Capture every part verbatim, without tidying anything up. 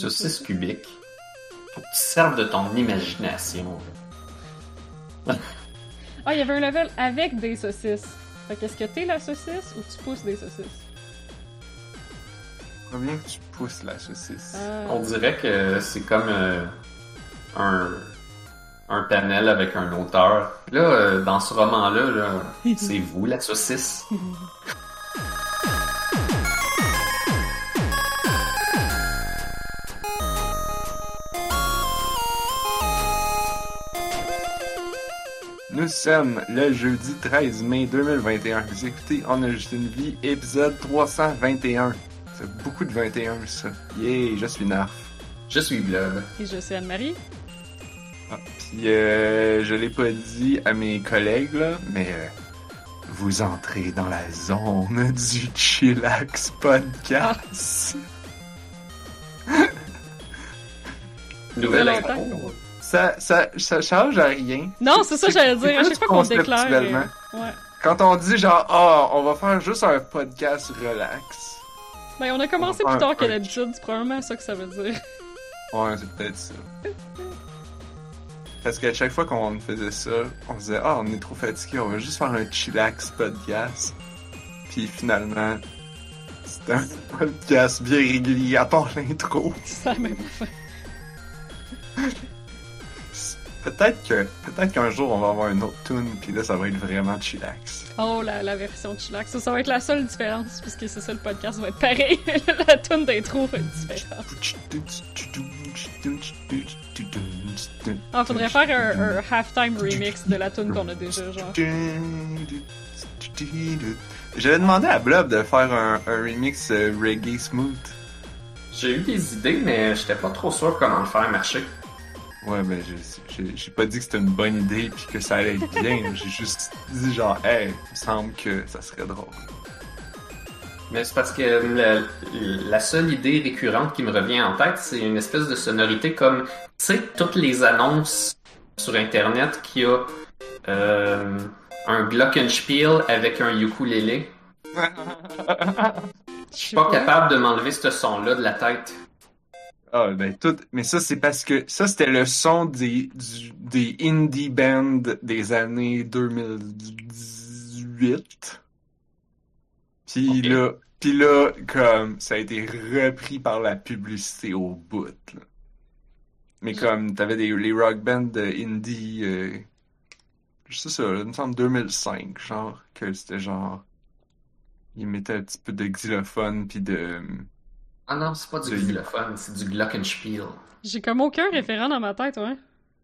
saucisse cubique, faut que tu serves de ton imagination. Ah, il y avait un level avec des saucisses. Fait qu'est-ce que t'es la saucisse ou tu pousses des saucisses? Combien que tu pousses la saucisse? Ah. On dirait que c'est comme euh, un, un panel avec un auteur. Là, euh, dans ce roman-là, là, c'est vous la saucisse. Nous sommes le jeudi treize mai deux mille vingt et un. Vous écoutez On a juste une vie, épisode trois cent vingt et un. C'est beaucoup de vingt et un, ça. Yeah, je suis Narf. Je suis Blob. Et je suis Anne-Marie. Ah, puis euh, je l'ai pas dit à mes collègues, là, mais euh, vous entrez dans la zone du Chillax Podcast. Nouvelle longtemps. intro. Ça, ça, ça change à rien. Non, c'est ça que j'allais dire. À juste chaque fois qu'on déclare. conceptuellement. euh, Ouais. Quand on dit genre, ah, oh, on va faire juste un podcast relax. Ben, on a commencé On va plus faire tard que un- d'habitude. C'est probablement ça que ça veut dire. Ouais, c'est peut-être ça. Parce qu'à chaque fois qu'on faisait ça, on disait, ah, on est trop fatigué, on va juste faire un chillax podcast. Puis finalement, c'était un podcast bien régulier, à part l'intro. C'est la même affaire. Peut-être que, peut-être qu'un jour on va avoir une autre tune, puis là ça va être vraiment chillax. Oh, la, la version de Chillax. Ça, ça va être la seule différence, puisque c'est ça, le podcast va être pareil. La tune d'intro va être différente. Ah, faudrait faire un, un halftime remix de la tune qu'on a déjà, genre. J'avais demandé à Blob de faire un, un remix euh, reggae smooth. J'ai eu des idées, mais j'étais pas trop sûr comment le faire marcher. Ouais, ben j'ai- j'ai j'ai pas dit que c'était une bonne idée puis que ça allait être bien. J'ai juste dit genre, hey, il me semble que ça serait drôle. Mais c'est parce que la, la seule idée récurrente qui me revient en tête, c'est une espèce de sonorité comme, tu sais, toutes les annonces sur Internet qui a euh, un glockenspiel avec un ukulélé. Je suis pas capable de m'enlever ce son-là de la tête. Ah, ben tout. Mais ça, c'est parce que ça, c'était le son des, du- des indie bands des années deux mille dix-huit. Puis Ok. là, puis là, comme, ça a été repris par la publicité au bout, là. Mais comme, t'avais des, les rock bands de indie, euh, c'est ça, là, il me semble deux mille cinq, genre, que c'était genre, ils mettaient un petit peu de xylophone pis de... Ah non, c'est pas du Le- xylophone, c'est du glockenspiel. J'ai comme aucun référent dans ma tête, ouais.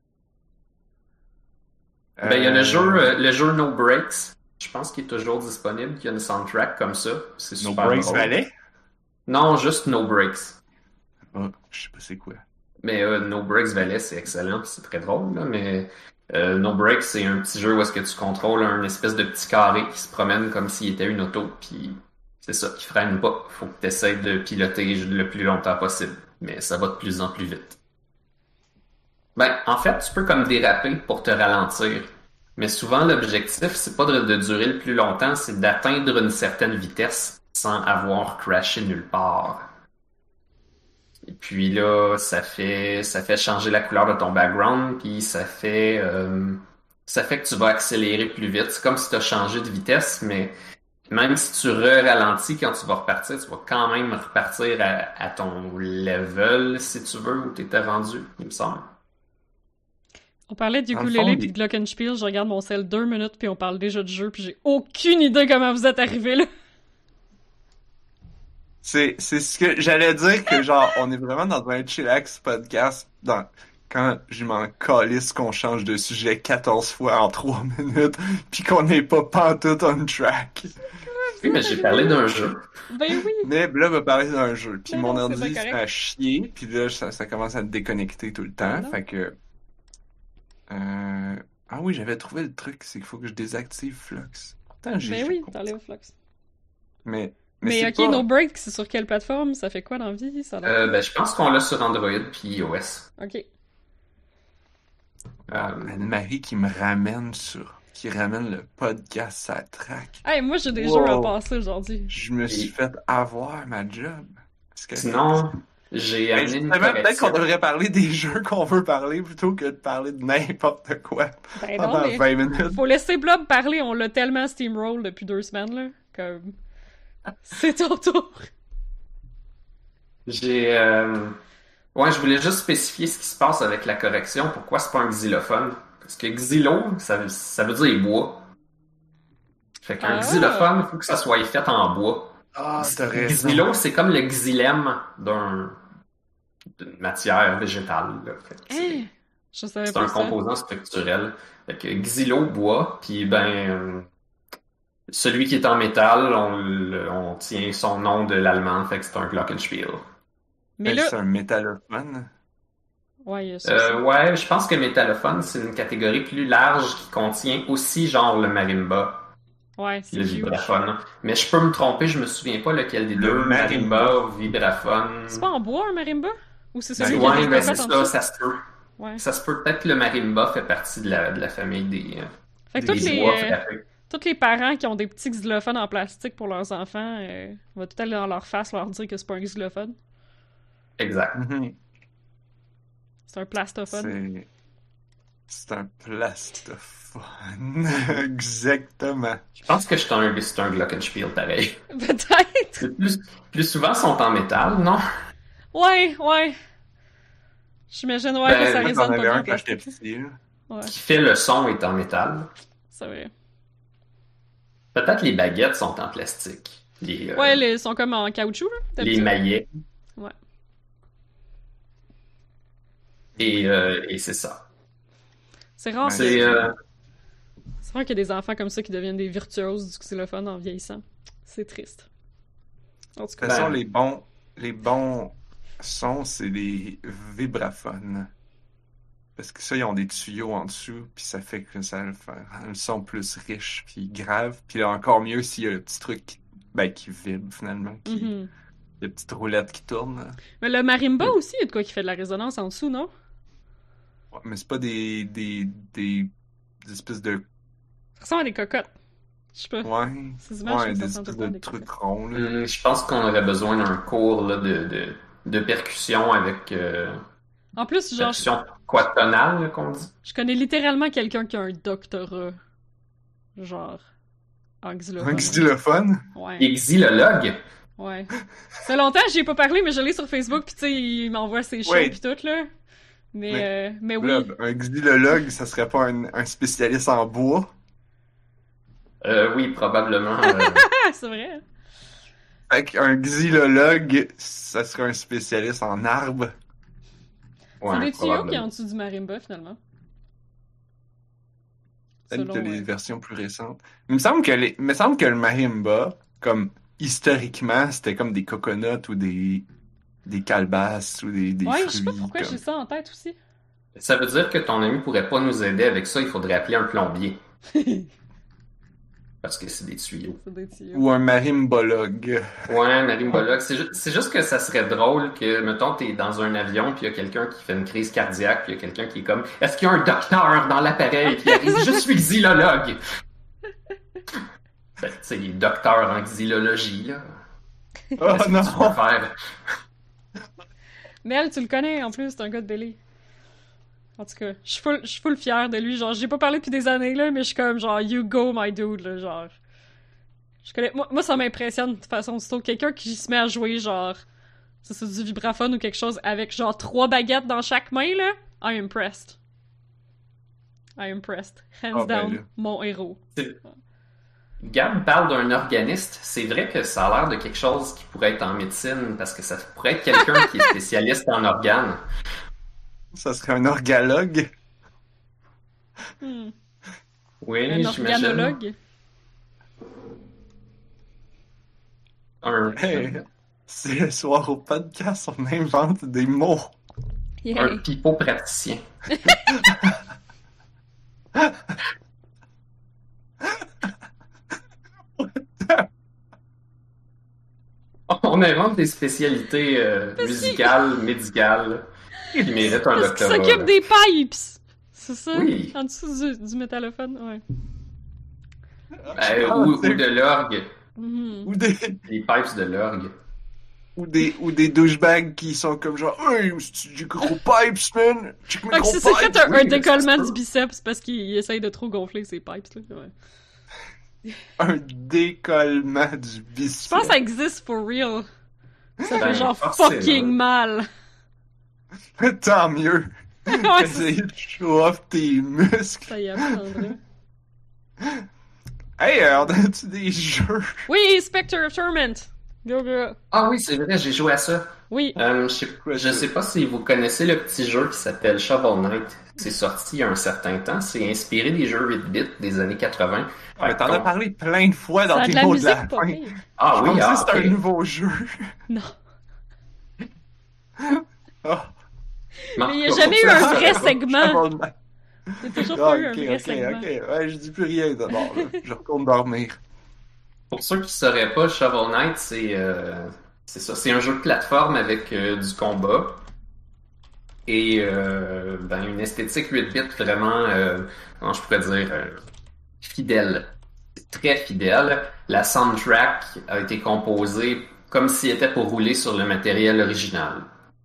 Ben, il y a le Euh, jeu, euh, le jeu No Breaks. Je pense qu'il est toujours disponible, qu'il y a une soundtrack comme ça. C'est No super Breaks drôle. Valley? Non, juste No Breaks. Ah, je sais pas c'est quoi. Mais euh, No Breaks Valley, c'est excellent, c'est très drôle, là, mais euh, No Breaks, c'est un petit jeu où est-ce que tu contrôles un espèce de petit carré qui se promène comme s'il était une auto, puis c'est ça, qui freine pas. Faut que tu essaies de piloter le plus longtemps possible, mais ça va de plus en plus vite. Ben, en fait, tu peux comme déraper pour te ralentir, mais souvent l'objectif, c'est pas de, de durer le plus longtemps, c'est d'atteindre une certaine vitesse sans avoir crashé nulle part. Et puis là, ça fait ça fait changer la couleur de ton background, puis ça fait euh, ça fait que tu vas accélérer plus vite. C'est comme si tu as changé de vitesse, mais même si tu re-ralentis quand tu vas repartir, tu vas quand même repartir à, à ton level, si tu veux, où tu étais rendu, il me semble. On parlait du Dans le ukulélé fond, pis les- de glockenspiel, je regarde mon cell deux minutes puis on parle déjà de jeu puis j'ai aucune idée comment vous êtes arrivés là. C'est, c'est ce que j'allais dire que genre, on est vraiment dans un chillax podcast dans, quand je m'en calisse qu'on change de sujet quatorze fois en trois minutes pis qu'on n'est pas pantoute on track. Oui, mais j'ai parlé d'un jeu. Ben oui! Mais là, va parler d'un jeu. Puis Mais mon non, c'est ordi bien se correct. fait à chier. Puis là, ça, ça commence à me déconnecter tout le temps. Non. Fait que... Euh... Ah oui, j'avais trouvé le truc. C'est qu'il faut que je désactive Flux. Pourtant, j'ai Ben fait oui, pour t'enlèves ça. Flux. Mais... Mais, Mais c'est ok, pas... No Break, c'est sur quelle plateforme? Ça fait quoi dans la vie? Ça a l'air- Euh, ben, je pense qu'on l'a sur Android puis iOS. Ok. Ah, Anne-Marie qui me ramène sur... Qui ramène le podcast à track. Hey, moi j'ai des Wow. jeux à passer aujourd'hui. Je me suis fait avoir ma job. Parce que... Sinon, J'ai Ben, amené une justement, peut-être qu'on correction. devrait parler des jeux qu'on veut parler plutôt que de parler de n'importe quoi Ben non, pendant mais vingt minutes. faut laisser Blob parler, on l'a tellement steamroll depuis deux semaines, là. Comme. C'est ton tour. J'ai... euh, Ouais, je voulais juste spécifier ce qui se passe avec la correction. Pourquoi c'est pas un xylophone? Parce que xylo, ça, ça veut dire bois. Fait qu'un Ah! xylophone, il faut que ça soit fait en bois. Ah, t'as raison. Xylo, c'est comme le xylème d'un, d'une matière végétale, là. Fait que c'est, Hein? Je savais c'est pas un ça. composant structurel. Fait que xylo, bois, puis ben, euh, celui qui est en métal, on, le- on tient son nom de l'allemand, fait que c'est un glockenspiel. Mais Ben, là. c'est un métallophone. Ouais, il y a ça Euh, aussi. ouais, je pense que métallophone, c'est une catégorie plus large qui contient aussi genre le marimba, Ouais, puis c'est le huge. vibraphone. Mais je peux me tromper, je me souviens pas lequel des Le deux, marimba. marimba ou vibraphone. C'est pas en bois, un marimba? Ou c'est Ben, celui qui a Ouais, des ben c'est cocottes en ça, dessous? ça se peut. Ouais. Ça se peut peut-être que le marimba fait partie de la, de la famille des, euh, Fait que Des tous les, bois euh, frappés. tous les parents qui ont des petits xylophones en plastique pour leurs enfants, euh, on va tout aller dans leur face leur dire que c'est pas un xylophone. Exact. Mhm. C'est un plastophone. C'est... C'est un plastophone. Exactement. Je pense que c'est un, c'est un glockenspiel pareil. Peut-être! Plus, plus souvent, ils sont en métal, non? Ouais, ouais. J'imagine, ouais, Ben, que ça moi, J'en résonne avais pas un bien en quand j'étais plastique. petit, là. Ouais, Qui fait le son est en métal. c'est vrai. Peut-être les baguettes sont en plastique. Les, euh, Ouais, les- ils sont comme en caoutchouc, là, les d'habitude. maillets. Ouais. Et, euh, et c'est ça. C'est rare, Ouais, que- C'est, euh, c'est rare qu'il y ait des enfants comme ça qui deviennent des virtuoses du xylophone en vieillissant. C'est triste. En tout De toute cas, façon, Ben. les bons, les bons sons, c'est les vibraphones. Parce que ça, ils ont des tuyaux en dessous, puis ça fait que ça va faire un son plus riche, puis grave. Puis là, encore mieux s'il y a le petit truc qui, ben, qui vibre, finalement, qui, mhm. la petite roulette qui tourne. là. Mais le marimba aussi, il y a de quoi qui fait de la résonance en dessous, non? Ouais, mais c'est pas des, des, des, des espèces de... Ça ressemble à des cocottes. Je sais pas. Ouais, Ces images, ouais, ça des ressemble espèces tout le temps à de des trucs cocottes. ronds, là. hum, je pense qu'on aurait besoin d'un cours là, de, de, de percussion avec euh, En plus, genre, je, percussion quatonale, là, qu'on dit. je connais littéralement quelqu'un qui a un doctorat. Genre, en xylophone. Un xylophone? Ouais, Et xylologue. ouais. Ça fait longtemps que j'y ai pas parlé, mais je l'ai sur Facebook, pis tu sais, il m'envoie ses shows Ouais. pis tout, là. Mais, Mais- euh, mais oui. Là, un xylologue, ça serait pas un, un spécialiste en bois? Euh, oui, probablement. euh, Ah, c'est vrai. Fait qu'un xylologue, ça serait un spécialiste en arbres. ouais, C'est des tuyaux qui probablement. est en dessous du marimba, finalement. Peut-être Selon, que les euh, versions plus récentes. Il me semble que les, il me semble que le marimba, comme historiquement, c'était comme des coconuts ou des, des calebasses ou des, des Ouais, fruits. je sais pas pourquoi comme- j'ai ça en tête aussi. Ça veut dire que ton ami pourrait pas nous aider avec ça, il faudrait appeler un plombier. Parce que c'est des tuyaux. C'est des tuyaux. Ou un marimbologue. Ouais, marimbologue. C'est ju- c'est juste que ça serait drôle que, mettons, t'es dans un avion, puis il y a quelqu'un qui fait une crise cardiaque, puis il y a quelqu'un qui est comme « Est-ce qu'il y a un docteur dans l'appareil? » Puis il arrive « Je suis xylologue! » Ben, tu sais, il est docteur en xylologie, là. Oh Qu'est-ce que non! tu peux faire? Mel, tu le connais en plus, c'est un gars de Belly. En tout cas, je suis full, je suis full fière de lui. Genre, j'ai pas parlé depuis des années, là, mais je suis comme genre, you go, my dude, là, genre. Je connais. Moi, moi ça m'impressionne de toute façon. C'est quelqu'un qui se met à jouer, genre. C'est ça, du vibraphone ou quelque chose avec genre trois baguettes dans chaque main, là. I'm impressed. I'm impressed. Hands Ah, ben down, là. mon héros. Gab parle d'un organiste. C'est vrai que ça a l'air de quelque chose qui pourrait être en médecine, parce que ça pourrait être quelqu'un qui est spécialiste en organes. Ça serait un orgalogue. Hmm. Oui, Un j'imagine. organologue. Un, Hey, c'est le soir au podcast, on invente des mots. Yay. un pipeau praticien. On invente des spécialités euh, musicales, médicales, qui méritent un Parce qu'il doctorat. s'occupe là. des pipes! C'est ça? Oui. En dessous du, du métallophone, ouais. Euh, ou, ou de l'orgue, Mhm. Ou des, les pipes de l'orgue. Ou des, ou des douchebags qui sont comme genre, hey, c'est du gros pipes, man! Check mes Ah, gros si c'est pipes! fait un, oui, un mais décollement ça se du peut. biceps parce qu'il essaye de trop gonfler ses pipes, là. Ouais. Un décollement du Je pense que biceps. ça existe for real. Ça fait Ben, genre forcément. fucking mal. Tant mieux! Ouais, c'est Essayer de show off tes muscles. ça y apprendrait. Hey, euh, on a-tu des jeux? Oui, Spectre of Torment. Go, go. Ah oui, c'est vrai, j'ai joué à ça. Oui. Euh, je sais, Quoi, je ça? sais pas si vous connaissez le petit jeu qui s'appelle Shovel Knight. C'est sorti il y a un certain temps. C'est inspiré des jeux huit bits des années quatre-vingts. Mais Fait t'en as qu'on- parlé plein de fois dans Ça a tes de la mots de la musique pas fin. pire. Ah Je oui, pensais ah, que c'était ok. un nouveau jeu. Non. Ah, Mais en Mais il n'y a tout cas, jamais pour eu ceux un qui vrai sauraient pas- segment. Shovel Knight. Il n'y a toujours Ah, pas eu un ok, vrai ok, segment. ok. Ouais, je dis plus rien d'abord, là. Je retourne dormir. Pour ceux qui ne sauraient pas, Shovel Knight, c'est euh, c'est ça. C'est un jeu de plateforme avec euh, du combat et euh, ben, une esthétique huit bits vraiment, euh, comment je pourrais dire, euh, fidèle. Très fidèle. La soundtrack a été composée comme s'il était pour rouler sur le matériel original.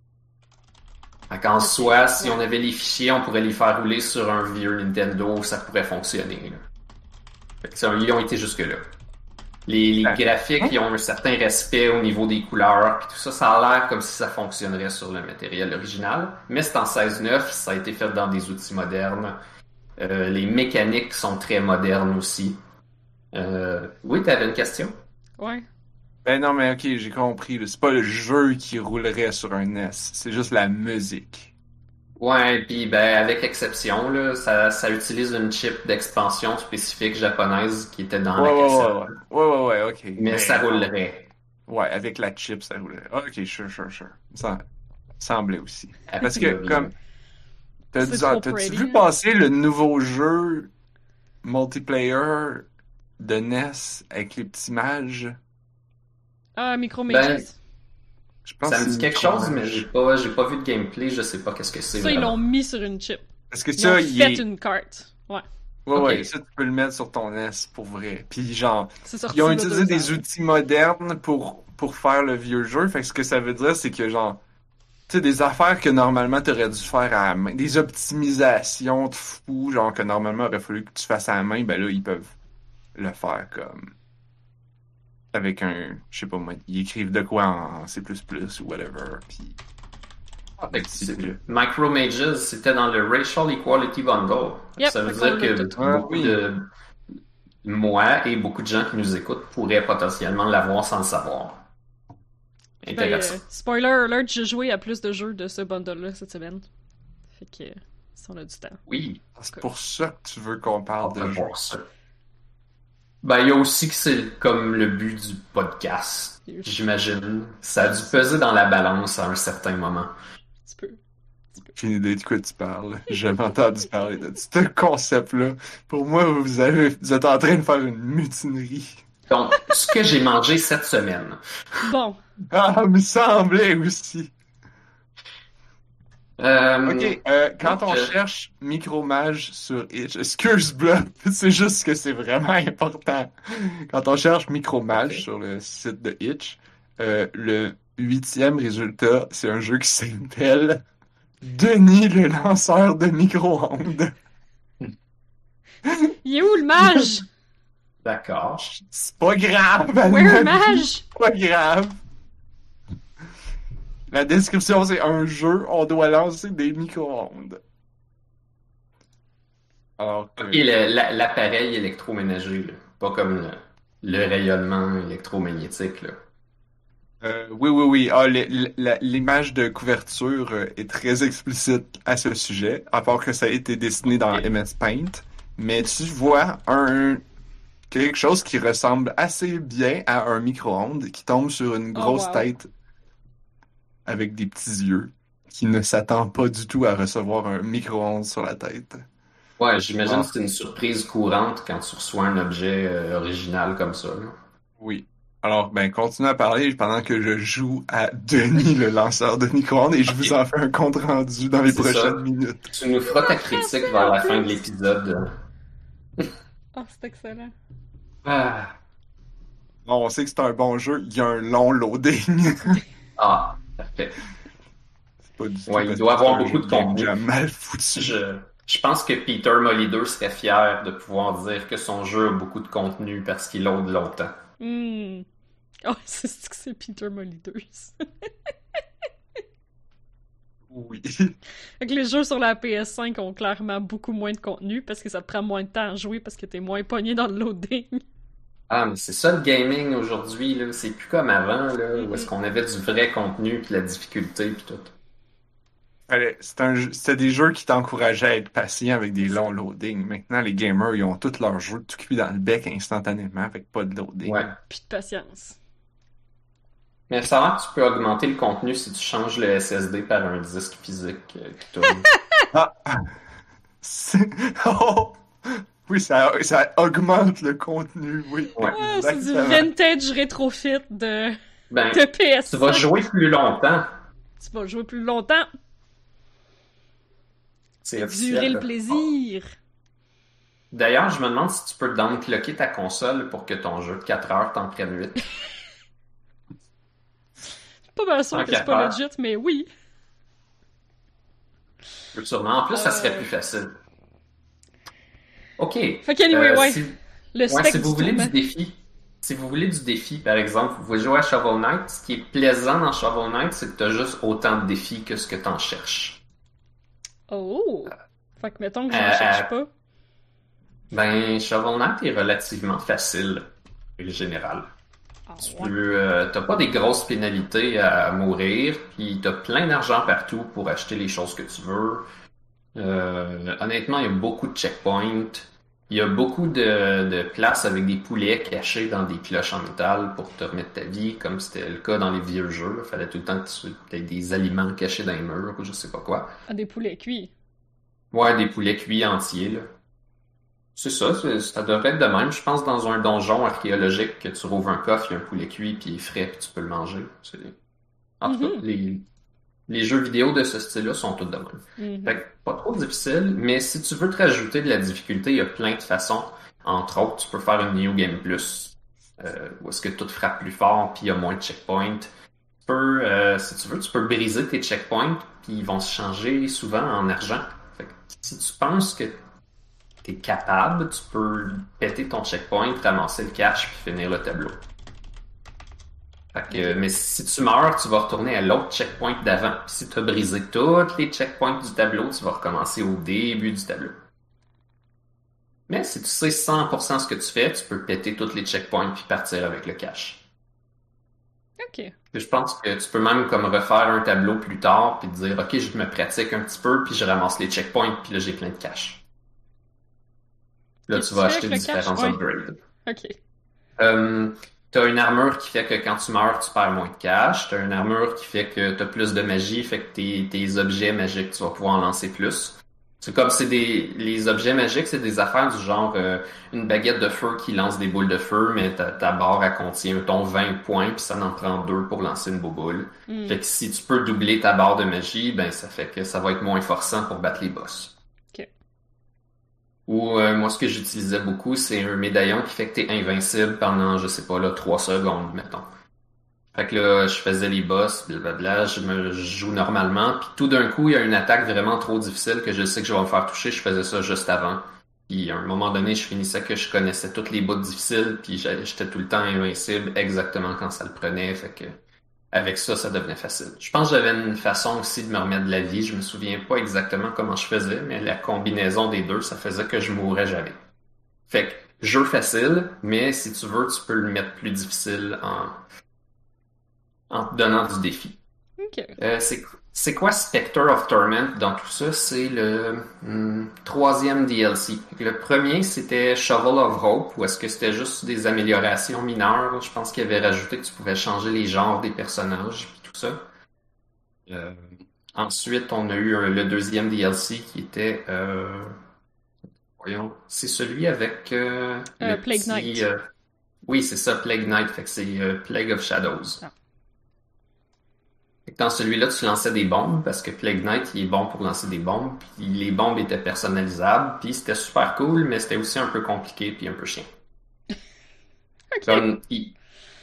Fait qu'en soi, si on avait les fichiers, on pourrait les faire rouler sur un vieux Nintendo, ça pourrait fonctionner. Là. Fait que ça, ils ont été jusque-là. Les, les Ah. graphiques, ils ont un certain respect au niveau des couleurs, puis tout ça, ça a l'air comme si ça fonctionnerait sur le matériel original. Mais c'est en seize neuf, ça a été fait dans des outils modernes. Euh, les mécaniques sont très modernes aussi. Euh, oui, t'avais une question? Ouais. Ben non, mais ok, j'ai compris. là. C'est pas le jeu qui roulerait sur un N E S, c'est juste la musique. Ouais, puis ben avec exception, là, ça, ça utilise une chip d'expansion spécifique japonaise qui était dans Ouais, la ouais, cassette. ouais, ouais, ouais, ouais, ouais, ok. Mais ça roulerait. Ouais, avec la chip, ça roulerait. Ah, ok, sure, sure, sure. Ça semblait aussi. Avec Parce que, le- comme, t'as C'est dit- trop t'as-tu pretty, vu hein. passer le nouveau jeu multiplayer de N E S avec les petits mages? Ah, Micro Ben, Mages. Je pense Ça que me dit c'est quelque Micro chose, mais Mage. j'ai pas, j'ai pas vu de gameplay, je sais pas qu'est-ce que c'est Ça, ils l'ont vraiment. mis sur une chip. Parce que Ils ça, ont il fait est... une carte. Ouais. Ouais, Ok. ouais, ça, tu peux le mettre sur ton N E S pour vrai. Puis genre, C'est sorti ils ont il y a utilisé deux des ans. outils modernes pour, pour faire le vieux jeu. Fait que ce que ça veut dire, c'est que genre, tu sais, des affaires que normalement t'aurais dû faire à la main, des optimisations de fou, genre que normalement aurait fallu que tu fasses à la main, ben là, ils peuvent le faire comme avec un, je sais pas moi, ils écrivent de quoi en C plus plus ou whatever, puis Ah, fait que c'est- c'est- Micro Mages, c'était dans le Racial Equality Bundle. Yep, Ça veut fait qu'on dire l'a que tout. Ah, beaucoup oui. de moi et beaucoup de gens qui nous écoutent pourraient potentiellement l'avoir sans le savoir. Ben, Intéressant. euh, spoiler alert, j'ai joué à plus de jeux de ce bundle-là cette semaine. Fait que, euh, si on a du temps. Oui, c'est pour ça que tu veux qu'on on parle peut de jeu. voir ça. Ben, il y a aussi que c'est comme le but du podcast, j'imagine. Ça a dû peser dans la balance à un certain moment. Tu peux. J'ai une idée de quoi tu parles. J'ai jamais entendu parler de ce concept-là. Pour moi, vous avez, vous êtes en train de faire une mutinerie. Donc, ce que j'ai mangé cette semaine. Bon. Ah, me semblait aussi. Euh, Ok, euh, quand on je- cherche Micromage sur Itch, excuse Blood, c'est juste que c'est vraiment important. Quand on cherche Micromage Ok. sur le site de Itch, euh, le huitième résultat, c'est un jeu qui s'appelle Denis le lanceur de micro-ondes. Il est où le mage? D'accord. C'est pas grave, Where Anna, mage? c'est pas grave. La description, c'est un jeu, on doit lancer des micro-ondes. Alors que... Ok, le- la- l'appareil électroménager, là. Pas comme le, le rayonnement électromagnétique, là. Euh, oui, oui, oui. Ah, le- le- la- l'image de couverture euh, est très explicite à ce sujet, à part que ça a été dessiné dans Ok. M S Paint. Mais tu vois un quelque chose qui ressemble assez bien à un micro-ondes qui tombe sur une Oh, grosse wow. tête avec des petits yeux qui ne s'attend pas du tout à recevoir un micro-ondes sur la tête. Ouais, j'imagine Ah. que c'est une surprise courante quand tu reçois un objet euh, original comme ça, là. Oui. Alors, ben, continue à parler pendant que je joue à Denis, le lanceur de micro-ondes, et je vous en fais un compte rendu dans les C'est prochaines ça. minutes. Tu nous feras ta critique vers la fin de l'épisode. Ah, c'est excellent. Ah. Bon, on sait que c'est un bon jeu, il y a un long loading. Ah, parfait. C'est pas du tout Ouais, il parce doit que c'est avoir un beaucoup jeu de de Game contenu. Jam mal foutu. Je, je pense que Peter Molyneux serait fier de pouvoir dire que son jeu a beaucoup de contenu parce qu'il load longtemps. Hmm. Oh, c'est c'est que c'est Peter Molyneux. Oui. Fait que les jeux sur la P S cinq ont clairement beaucoup moins de contenu parce que ça te prend moins de temps à jouer parce que t'es moins pogné dans le loading. Ah, mais c'est ça le gaming aujourd'hui, là. C'est plus comme avant, là, où est-ce Mhm. qu'on avait du vrai contenu, puis la difficulté, puis tout. Fallait- C'est un jeu- C'était des jeux qui t'encourageaient à être patient avec des longs loadings. Maintenant, les gamers, ils ont tous leurs jeux tout cuits dans le bec instantanément avec pas de Ouais. loading. Puis de patience. Mais ça a l'air que tu peux augmenter le contenu si tu changes le S S D par un disque physique euh, qui tourne. Ah! C'est- Oh! Oui, ça, ça augmente le contenu, oui. Ouais. Ah, c'est du Exactement. vintage rétrofit de, Ben, de P S tu vas cinq. jouer plus longtemps. Tu vas jouer plus longtemps. C'est Durer officiel, le là. plaisir. D'ailleurs, je me demande si tu peux downclocker ta console pour que ton jeu de quatre heures t'en prenne huit. Pas bien sûr Tant que qu'à c'est pas faire. legit, mais oui. Sûrement. En plus, ça serait Euh, plus facile. OK. Fait qu'anyway, Euh, ouais. si, Le ouais, spec si vous du voulez du tourment. défi, si vous voulez du défi, par exemple, vous pouvez jouer à Shovel Knight. Ce qui est plaisant dans Shovel Knight, c'est que t'as juste autant de défis que ce que t'en cherches. Oh! Fait que mettons que Euh, j'en cherche euh, pas. ben, Shovel Knight est relativement facile, en général. Ah Tu ouais. peux, euh, t'as pas des grosses pénalités à mourir, puis t'as plein d'argent partout pour acheter les choses que tu veux. Euh, honnêtement, il y a beaucoup de checkpoints. Il y a beaucoup de, de places avec des poulets cachés dans des cloches en métal pour te remettre ta vie, comme c'était le cas dans les vieux jeux. Il fallait tout le temps que tu aies des aliments cachés dans les murs ou je sais pas quoi. Ah, des poulets cuits. Ouais, des poulets cuits entiers, là. C'est ça, c'est- ça devrait être de même. Je pense dans un donjon archéologique que tu rouvres un coffre, il y a un poulet cuit, puis il est frais, puis tu peux le manger. C'est- En tout cas, Mhm. les, les jeux vidéo de ce style-là sont tous de même. Mhm. Fait que pas trop difficile, mais si tu veux te rajouter de la difficulté, il y a plein de façons. Entre autres, tu peux faire une New Game Plus, euh, où est-ce que tout frappe plus fort, puis il y a moins de checkpoints. Tu peux, euh, si tu veux, tu peux briser tes checkpoints, puis ils vont se changer souvent en argent. Fait que si tu penses que t'es capable, tu peux péter ton checkpoint, ramasser le cash, puis finir le tableau. Fait que, mais si tu meurs, tu vas retourner à l'autre checkpoint d'avant. Puis si tu as brisé tous les checkpoints du tableau, tu vas recommencer au début du tableau. Mais si tu sais cent pour cent ce que tu fais, tu peux péter tous les checkpoints puis partir avec le cash. Ok. Puis je pense que tu peux même comme refaire un tableau plus tard puis te dire ok, je me pratique un petit peu puis je ramasse les checkpoints puis là j'ai plein de cash. Là Qu'est-ce tu que vas tu fais acheter avec le cash? différents Ouais. upgrades. Ok. Euh, t'as une armure qui fait que quand tu meurs, tu perds moins de cash. T'as une armure qui fait que t'as plus de magie, fait que tes, tes objets magiques, tu vas pouvoir en lancer plus. C'est comme c'est des les objets magiques, c'est des affaires du genre euh, une baguette de feu qui lance des boules de feu, mais ta, ta barre elle contient mettons vingt points, puis ça en prend deux pour lancer une boule. Hmm. Fait que si tu peux doubler ta barre de magie, ben ça fait que ça va être moins forçant pour battre les boss. Ok. Ou euh, moi ce que j'utilisais beaucoup, c'est un médaillon qui fait que t'es invincible pendant, je sais pas là, trois secondes, mettons. Fait que là, je faisais les boss, blablabla, je me je joue normalement, puis tout d'un coup, il y a une attaque vraiment trop difficile que je sais que je vais me faire toucher, je faisais ça juste avant. Puis à un moment donné, je finissais que je connaissais toutes les bouts difficiles, puis j'ai- j'étais tout le temps invincible exactement quand ça le prenait, fait que avec ça, ça devenait facile. Je pense que j'avais une façon aussi de me remettre de la vie, je me souviens pas exactement comment je faisais, mais la combinaison des deux, ça faisait que je mourrais jamais. Fait que jeu facile, mais si tu veux, tu peux le mettre plus difficile en en te donnant du défi. Ok. Euh, c'est, c'est quoi Spectre of Torment dans tout ça? C'est le hum, troisième D L C. Fait que le premier, c'était Shovel of Hope, où est-ce que c'était juste des améliorations mineures. Je pense qu'il avait rajouté que tu pouvais changer les genres des personnages et tout ça. Euh, ensuite, on a eu euh, le deuxième D L C qui était... Euh, voyons, c'est celui avec euh, Euh, le Plague petit... Knight. euh, oui, c'est ça, Plague Knight. Fait que c'est euh, Plague of Shadows. Ah. Fait que dans celui-là, tu lançais des bombes parce que Plague Knight, il est bon pour lancer des bombes. Puis les bombes étaient personnalisables. Puis c'était super cool, mais c'était aussi un peu compliqué puis un peu chiant. Ok. Comme, il,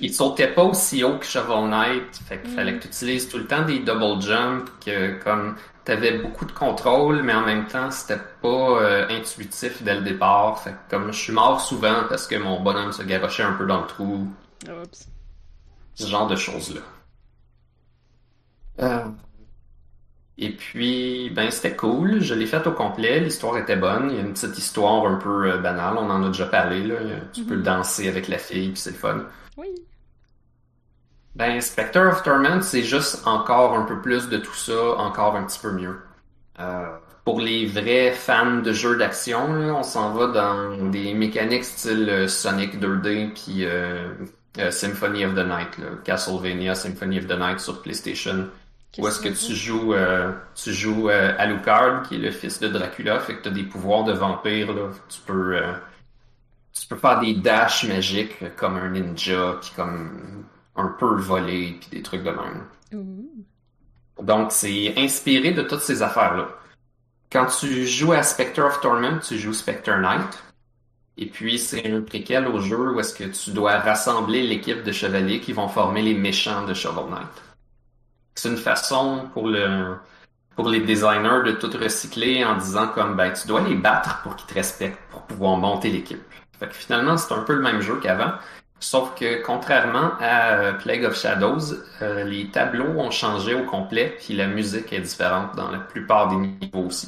il sautait pas aussi haut que Shovel Knight, fait qu'il fallait Mm. que tu utilises tout le temps des double jumps, que comme t'avais beaucoup de contrôle, mais en même temps c'était pas euh, intuitif dès le départ. Fait que comme je suis mort souvent parce que mon bonhomme se garochait un peu dans le trou, Oups. ce genre de choses-là. Euh, Et puis, ben c'était cool, je l'ai fait au complet, l'histoire était bonne, il y a une petite histoire un peu euh, banale, on en a déjà parlé, là. Tu peux Mhm. danser avec la fille, puis c'est le fun. Oui. Ben, Spectre of Torment, c'est juste encore un peu plus de tout ça, encore un petit peu mieux. Euh, pour les vrais fans de jeux d'action, là, on s'en va dans des mécaniques style euh, Sonic deux D puis euh, euh, Symphony of the Night, là, Castlevania Symphony of the Night sur PlayStation. Où Qu'est-ce est-ce que que tu veux tu dire? joues, euh, tu joues euh, Alucard, qui est le fils de Dracula, fait que t'as des pouvoirs de vampire, là. Tu peux, euh, tu peux faire des dashs magiques euh, comme un ninja, puis comme un peu voler, puis des trucs de même. Ouh. Donc, c'est inspiré de toutes ces affaires-là. Quand tu joues à Spectre of Torment, tu joues Spectre Knight. Et puis, c'est un préquel au jeu où est-ce que tu dois rassembler l'équipe de chevaliers qui vont former les méchants de Shovel Knight. C'est une façon pour le, pour les designers de tout recycler en disant comme, ben, tu dois les battre pour qu'ils te respectent, pour pouvoir monter l'équipe. Fait que finalement, c'est un peu le même jeu qu'avant. Sauf que contrairement à euh, Plague of Shadows, euh, les tableaux ont changé au complet, puis la musique est différente dans la plupart des niveaux aussi.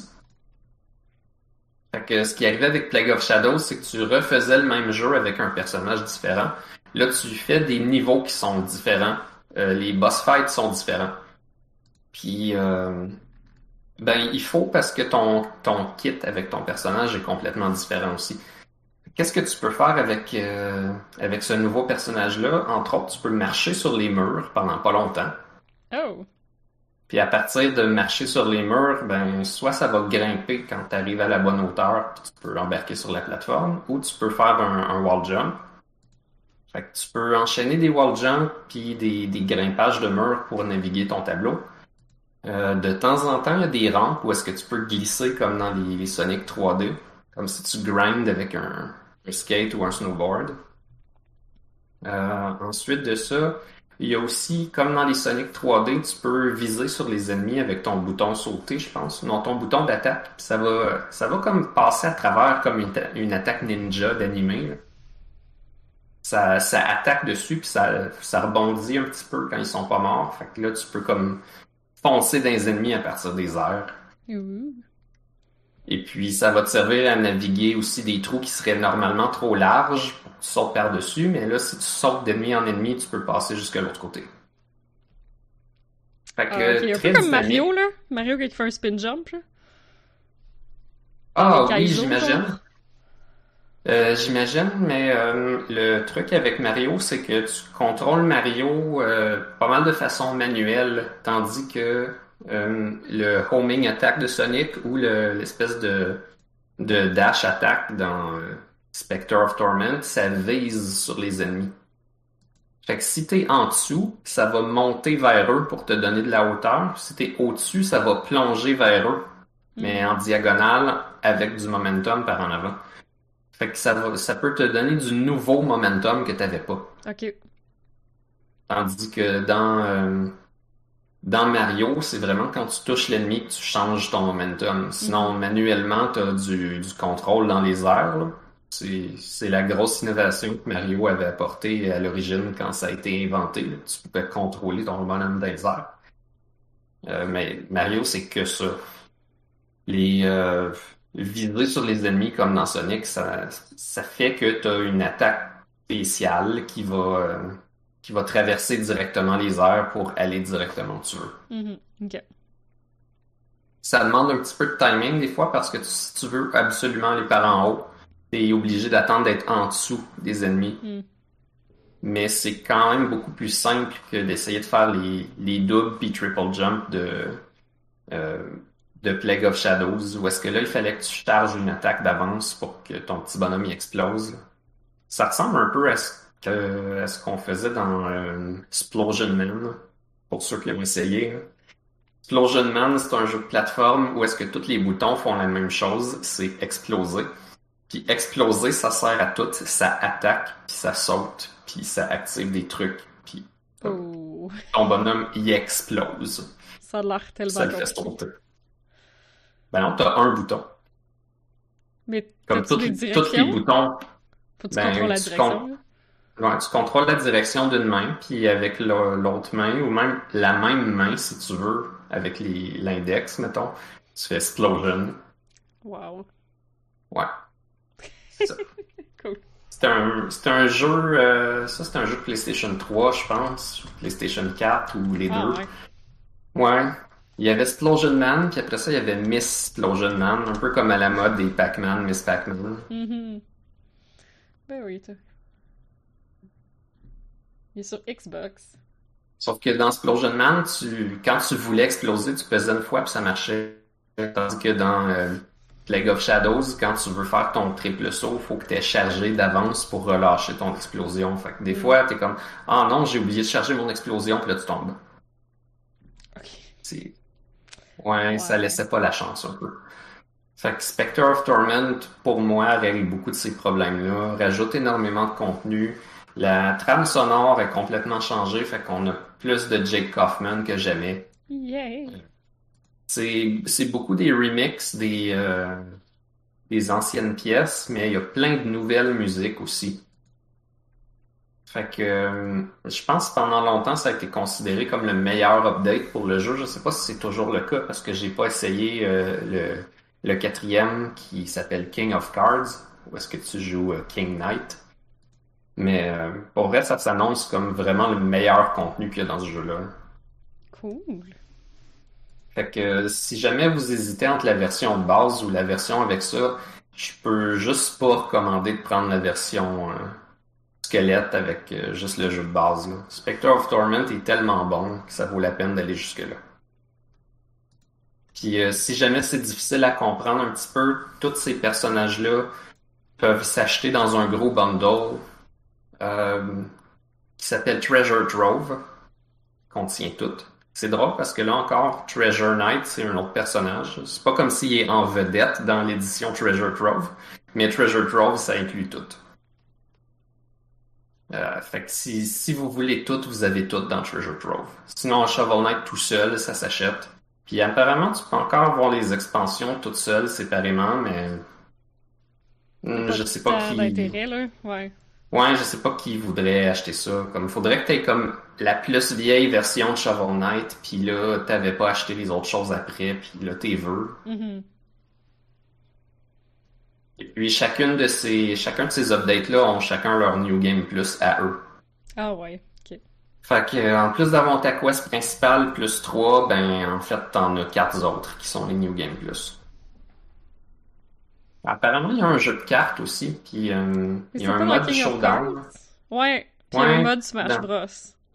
Fait que ce qui arrivait avec Plague of Shadows, c'est que tu refaisais le même jeu avec un personnage différent. Là, tu fais des niveaux qui sont différents. Euh, les boss fights sont différents. Puis, euh, ben, il faut parce que ton, ton kit avec ton personnage est complètement différent aussi. Qu'est-ce que tu peux faire avec, euh, avec ce nouveau personnage-là? Entre autres, tu peux marcher sur les murs pendant pas longtemps. Oh. Puis à partir de marcher sur les murs, ben soit ça va grimper quand tu arrives à la bonne hauteur, puis tu peux embarquer sur la plateforme, ou tu peux faire un, un wall jump. Fait que tu peux enchaîner des wall jumps puis des, des grimpages de murs pour naviguer ton tableau. Euh, de temps en temps, il y a des rampes où est-ce que tu peux glisser comme dans les, les Sonic trois D, comme si tu grindes avec un, un skate ou un snowboard. Euh, ensuite de ça, il y a aussi, comme dans les Sonic trois D, tu peux viser sur les ennemis avec ton bouton sauter, je pense. Non, ton bouton d'attaque. Puis ça va, ça va comme passer à travers comme une, une attaque ninja d'animé, là. Ça, ça attaque dessus, puis ça, ça rebondit un petit peu quand ils sont pas morts. Fait que là, tu peux comme foncer dans les ennemis à partir des airs. Ouh. Et puis, ça va te servir à naviguer aussi des trous qui seraient normalement trop larges pour que tu sautes par-dessus. Mais là, si tu sautes d'ennemi en ennemi, tu peux passer jusqu'à l'autre côté. Fait Ah, ok, que, un peu très comme dynamique. Mario, là. Mario qui fait un spin jump, là. Ah Les oui, Kaizo, j'imagine. genre. Euh, j'imagine, mais euh, le truc avec Mario, c'est que tu contrôles Mario euh, pas mal de façon manuelle, tandis que euh, le homing attack de Sonic ou le- l'espèce de, de dash attack dans euh, Spectre of Torment, ça vise sur les ennemis. Fait que si t'es en dessous, ça va monter vers eux pour te donner de la hauteur. Si t'es au-dessus, ça va plonger vers eux, mais Mm. en diagonale avec du momentum par en avant. Fait que ça va, ça peut te donner du nouveau momentum que t'avais pas. Ok. Tandis que dans, euh, dans Mario, c'est vraiment quand tu touches l'ennemi que tu changes ton momentum. Sinon, Mhm. manuellement, t'as du, du contrôle dans les airs, là. C'est, c'est la grosse innovation que Mario avait apportée à l'origine quand ça a été inventé, là. Tu pouvais contrôler ton bonhomme dans les airs. Euh, mais Mario, c'est que ça. Les euh, viser sur les ennemis comme dans Sonic, ça, ça fait que tu as une attaque spéciale qui va, euh, qui va traverser directement les airs pour aller directement où tu veux. Mhm. Ok. Ça demande un petit peu de timing des fois parce que tu- si tu veux absolument aller par en haut, tu es obligé d'attendre d'être en dessous des ennemis. Mm. Mais c'est quand même beaucoup plus simple que d'essayer de faire les, les doubles puis triple jump de, euh, de Plague of Shadows, où est-ce que là, il fallait que tu charges une attaque d'avance pour que ton petit bonhomme y explose. Ça ressemble un peu à ce que, à ce qu'on faisait dans euh, Explosion Man, là, pour ceux qui ont essayé, là. Explosion Man, c'est un jeu de plateforme où est-ce que tous les boutons font la même chose, c'est exploser. Puis exploser, ça sert à tout, ça attaque, puis ça saute. puis ça active des trucs, puis Oh, ton bonhomme, il explose. ça a l'air Puis ça tellement le fait compliqué. sauter. Ben non, t'as un bouton. Mais Comme t'as-tu tous des les, tous les directions? boutons, Faut que tu contrôles ben, la tu, direction, con- là? ouais, tu contrôles la direction d'une main, puis avec le- l'autre main, ou même la même main, si tu veux, avec les- l'index, mettons, tu fais explosion. Wow. Ouais, c'est ça. Cool. C'est un, c'est un jeu, euh, ça c'est un jeu de PlayStation trois, je pense, ou PlayStation quatre, ou les Ah deux. ouais. Ouais. Il y avait Explosion Man, puis après ça, il y avait Miss Explosion Man, un peu comme à la mode des Pac-Man, Miss Pac-Man. Mhm. Ben oui, toi. Il est sur Xbox. Sauf que dans Explosion Man, tu, quand tu voulais exploser, tu pesais une fois, puis ça marchait. Tandis que dans euh, Plague of Shadows, quand tu veux faire ton triple saut, il faut que tu aies chargé d'avance pour relâcher ton explosion. Fait que des Mm. fois, t'es comme, ah non, j'ai oublié de charger mon explosion, puis là, tu tombes. Ok. C'est... Ouais, ça Ouais. laissait pas la chance un peu. Fait que Spectre of Torment, pour moi, règle beaucoup de ces problèmes-là, rajoute énormément de contenu. La trame sonore est complètement changée, fait qu'on a plus de Jake Kaufman que jamais. Yay! C'est, c'est beaucoup des remixes des, euh, des anciennes pièces, mais il y a plein de nouvelles musiques aussi. Fait que euh, je pense que pendant longtemps, ça a été considéré comme le meilleur update pour le jeu. Je sais pas si c'est toujours le cas parce que j'ai pas essayé euh, le, le quatrième qui s'appelle King of Cards, où est-ce que tu joues euh, King Knight. Mais euh, pour vrai, ça s'annonce comme vraiment le meilleur contenu qu'il y a dans ce jeu-là. Cool. Fait que euh, si jamais vous hésitez entre la version de base ou la version avec ça, je peux juste pas recommander de prendre la version euh, squelette avec euh, juste le jeu de base, là. Spectre of Torment est tellement bon que ça vaut la peine d'aller jusque-là. Puis euh, si jamais c'est difficile à comprendre un petit peu, tous ces personnages-là peuvent s'acheter dans un gros bundle euh, qui s'appelle Treasure Trove, contient tout. C'est drôle parce que là encore, Treasure Knight, c'est un autre personnage. C'est pas comme s'il est en vedette dans l'édition Treasure Trove, mais Treasure Trove, ça inclut tout. Euh, fait que si, si vous voulez tout, vous avez tout dans Treasure Trove. Sinon, Shovel Knight tout seul, ça s'achète. Puis apparemment, tu peux encore voir les expansions toutes seules, séparément, mais hmm, Pas je sais pas tant qui. d'intérêt, là. Ouais. Ouais, je sais pas qui voudrait acheter ça. Comme, faudrait que t'aies comme la plus vieille version de Shovel Knight, puis là, t'avais pas acheté les autres choses après, puis là, t'es veux. Mhm. Et puis chacune de ces, chacun de ces updates-là ont chacun leur New Game Plus à eux. Ah ouais. Ok. Fait que, euh, en plus d'avoir ta quest principale plus trois, ben, en fait, t'en as quatre autres qui sont les New Game Plus. Apparemment, il y a un jeu de cartes aussi, puis euh, Mais il y c'est a un pas dans mode King of showdown. Cards? Ouais. Puis il y a un Ouais, mode Smash dans- Bros.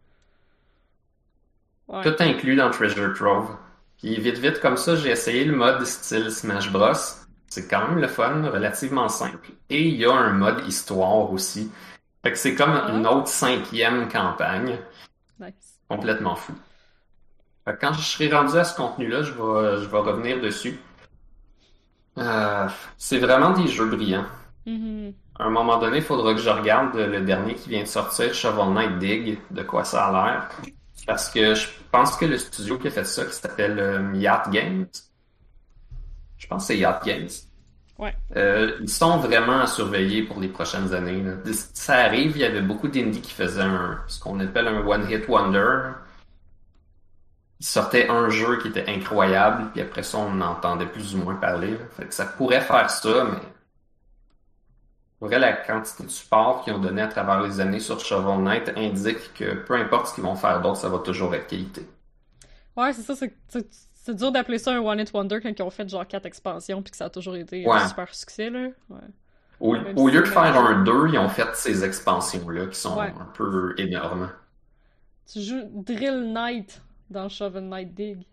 Ouais. tout inclus dans Treasure Trove. Puis vite vite comme ça, j'ai essayé le mode style Smash Bros. C'est quand même le fun, relativement simple. Et il y a un mode histoire aussi. Fait que c'est comme Ah. une autre cinquième campagne, Nice. complètement fou. Fait que quand je serai rendu à ce contenu-là, je vais, je vais revenir dessus. Euh, c'est vraiment des jeux brillants. Mhm. À un moment donné, il faudra que je regarde le dernier qui vient de sortir, Shovel Knight Dig, de quoi ça a l'air. Parce que je pense que le studio qui a fait ça, qui s'appelle euh, Yacht Games, je pense que c'est Yacht Games, Ouais. euh, ils sont vraiment à surveiller pour les prochaines années, là. Ça arrive, il y avait beaucoup d'indies qui faisaient un, ce qu'on appelle un One-Hit Wonder. Ils sortaient un jeu qui était incroyable, puis après ça, on entendait plus ou moins parler, là. Fait que ça pourrait faire ça, mais pour vrai, la quantité de support qu'ils ont donné à travers les années sur Shovel Knight indique que peu importe ce qu'ils vont faire d'autre, ça va toujours être qualité. Ouais, c'est ça, c'est, c'est, c'est dur d'appeler ça un One Hit Wonder quand ils ont fait genre quatre expansions puis que ça a toujours été Ouais. un super succès, là. Ouais. Au, Même au si lieu de c'est faire le même un jeu. deux, ils ont fait ces expansions-là qui sont Ouais. un peu énormes. Tu joues Drill Knight dans Shovel Knight Dig.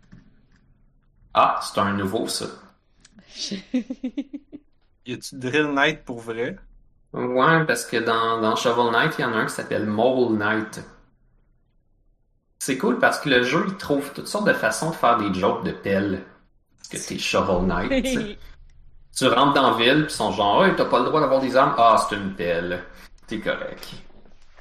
Ah, c'est un nouveau, ça. Y a-tu Drill Knight pour vrai? Ouais, parce que dans, dans Shovel Knight, il y en a un qui s'appelle Mole Knight. C'est cool parce que le jeu, il trouve toutes sortes de façons de faire des jokes de pelle. Parce que t'es Shovel Knight, tu sais. Tu rentres dans la ville, pis ils sont genre, hey, t'as pas le droit d'avoir des armes. Ah, c'est une pelle. T'es correct.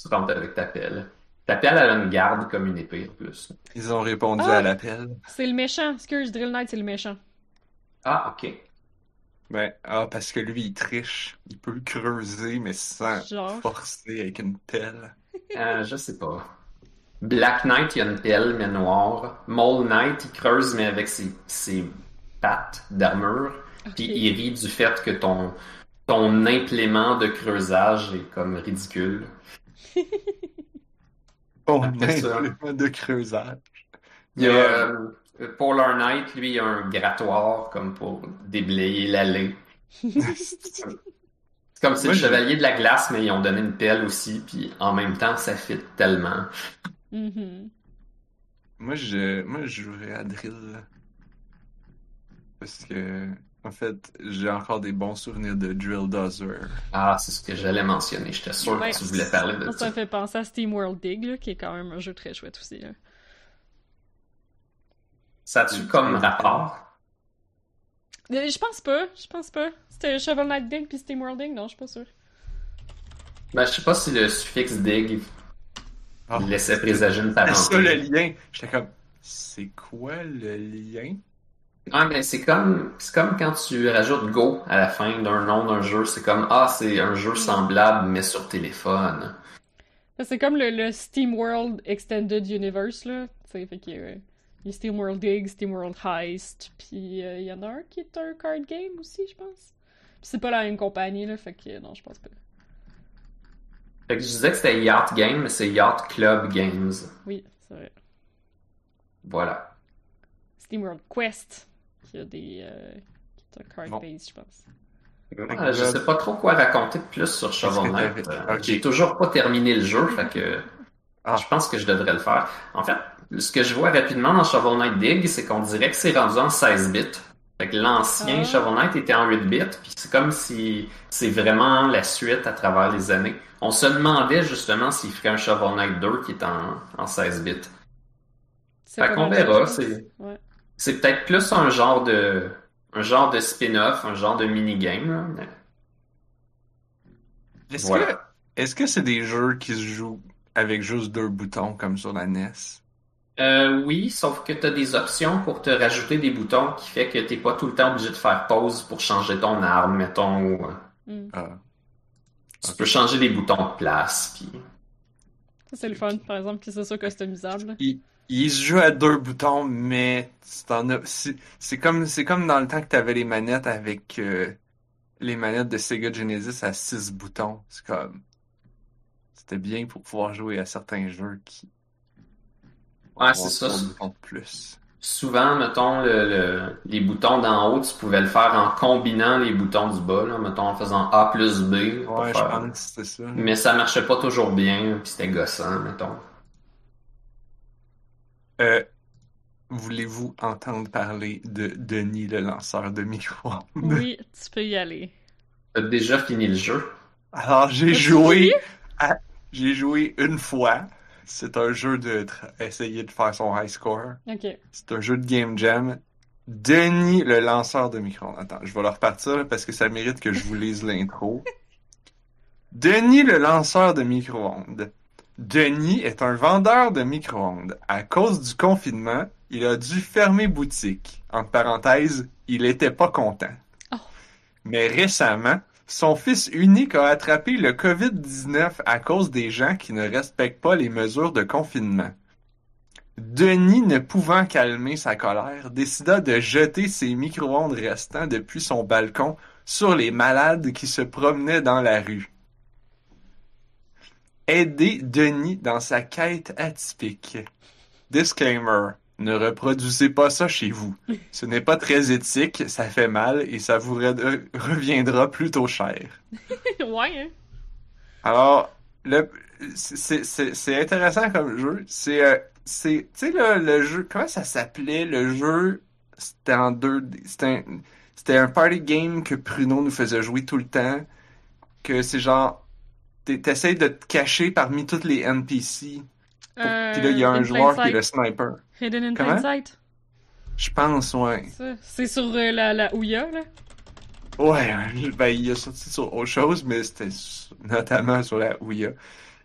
Tu rentres avec ta pelle. Ta pelle, elle a une garde comme une épée en plus. Ils ont répondu Ah! à l'appel. C'est le méchant. Excuse, Drill Knight, c'est le méchant. Ah, ok. Ben, ah, parce que lui, il triche. Il peut creuser, mais sans Genre. forcer avec une pelle. Euh, je sais pas. Black Knight, il a une pelle, mais noire. Mole Knight, il creuse, mais avec ses, ses pattes d'armure. Puis Ok. il rit du fait que ton, ton implément de creusage est comme ridicule. Oh, Après ça, implément de creusage. il y a Mais, euh, euh, Polar Knight, lui, il a un grattoir comme pour déblayer l'allée. c'est- C'est comme si moi, le je, chevalier de la glace, mais ils ont donné une pelle aussi, puis en même temps, ça fit tellement. Mhm. moi, je, moi, je jouerais à Drill. Parce que, en fait, j'ai encore des bons souvenirs de Drill Dozer. Ah, c'est ce que j'allais mentionner. J'étais sûr Ouais. que tu voulais parler de Moi, ça ça. me fait penser à SteamWorld Dig, là, qui est quand même un jeu très chouette aussi. Là. Ça a-tu comme rapport? Euh, Je pense pas, je pense pas. C'était Shovel Knight Dig puis SteamWorld Dig, non, je suis pas sûre. Ben, je sais pas si le suffixe dig Ah, laissait c'était présager une c'était ça le parenté. lien. J'étais comme, c'est quoi le lien? Ah, mais c'est comme, c'est comme quand tu rajoutes Go à la fin d'un nom d'un jeu. C'est comme, ah, c'est un jeu Mm. semblable, mais sur téléphone. C'est comme le, le SteamWorld Extended Universe, là. Tu sais, fait qu'il y a, il y a SteamWorld Dig, SteamWorld Heist, puis euh, il y en a un qui est un card game aussi, je pense. Puis c'est pas la même compagnie, là, fait que non, je pense pas. Fait que je disais que c'était Yacht Game, mais c'est Yacht Club Games. Oui, c'est vrai. Voilà. SteamWorld Quest, qui a des... euh, qui est un card Bon. base, je pense. Ouais, je sais pas trop quoi raconter de plus sur Est-ce Shovel que Knight. t'avais... Euh, Ok. j'ai toujours pas terminé le jeu, fait que je Ah, pense que je devrais le faire. En fait, ce que je vois rapidement dans Shovel Knight Dig, c'est qu'on dirait que c'est rendu en seize bits. Fait que l'ancien Ah, Shovel Knight était en huit bits, puis c'est comme si c'est vraiment la suite à travers les années. On se demandait justement s'il ferait un Shovel Knight deux qui est en, en seize bits. c'est Fait pas qu'on mal ça, je verra, pense. c'est Ouais. c'est peut-être plus un genre de un genre de spin-off, un genre de minigame, là, mais est-ce que voilà. est-ce que c'est des jeux qui se jouent avec juste deux boutons comme sur la N E S? Euh, oui, sauf que tu as des options pour te rajouter des boutons qui fait que t'es pas tout le temps obligé de faire pause pour changer ton arme, mettons, ou euh, Mm. Ah, tu ok. peux changer les boutons de place, puis Ça, c'est le fun, par exemple, que ce soit customisable. Il, il se joue à deux boutons, mais tu t'en as- c'est c'est comme c'est comme dans le temps que t'avais les manettes avec euh, les manettes de Sega Genesis à six boutons. C'est comme c'était bien pour pouvoir jouer à certains jeux qui vont ouais, c'est avoir ça. trois boutons de plus. Souvent, mettons, le, le- les boutons d'en haut, tu pouvais le faire en combinant les boutons du bas, là, mettons, en faisant A plus B pour Ouais, je faire. pense que c'était ça. Mais ça marchait pas toujours bien, puis c'était gossant, mettons. Euh, voulez-vous entendre parler de Denis le lanceur de micro-ondes? Oui, tu peux y aller. T'as déjà fini le jeu. Alors, j'ai T'as-tu joué fini? à... j'ai joué une fois. C'est un jeu de tra- essayer de faire son high score. Ok. C'est un jeu de game jam. Denis, le lanceur de micro-ondes. Attends, je vais le repartir là, parce que ça mérite que je vous lise l'intro. Denis, le lanceur de micro-ondes. Denis est un vendeur de micro-ondes. À cause du confinement, il a dû fermer boutique. Entre parenthèses, il était pas content. Oh. Mais récemment, son fils unique a attrapé le covid dix-neuf à cause des gens qui ne respectent pas les mesures de confinement. Denis, ne pouvant calmer sa colère, décida de jeter ses micro-ondes restants depuis son balcon sur les malades qui se promenaient dans la rue. Aidez Denis dans sa quête atypique. Disclaimer. Ne reproduisez pas ça chez vous. Ce n'est pas très éthique, ça fait mal et ça vous re- reviendra plutôt cher. Ouais, hein? Alors, le, c'est, c'est, c'est intéressant comme jeu. C'est, euh, c'est, tu sais, le, le jeu, comment ça s'appelait? Le jeu, c'était en deux, c'était un, c'était un party game que Pruno nous faisait jouer tout le temps. Que c'est genre, t'es- t'essayes de te cacher parmi tous les N P C. Pour- Puis là, il y a Euh, un In Plain joueur qui est Sight. le sniper. Hidden in Plain Comment? Sight. Je pense, ouais. Ça. C'est sur euh, la, la Ouya, là. Ouais, ben, il a sorti sur autre chose, mais c'était s- notamment sur la Ouya.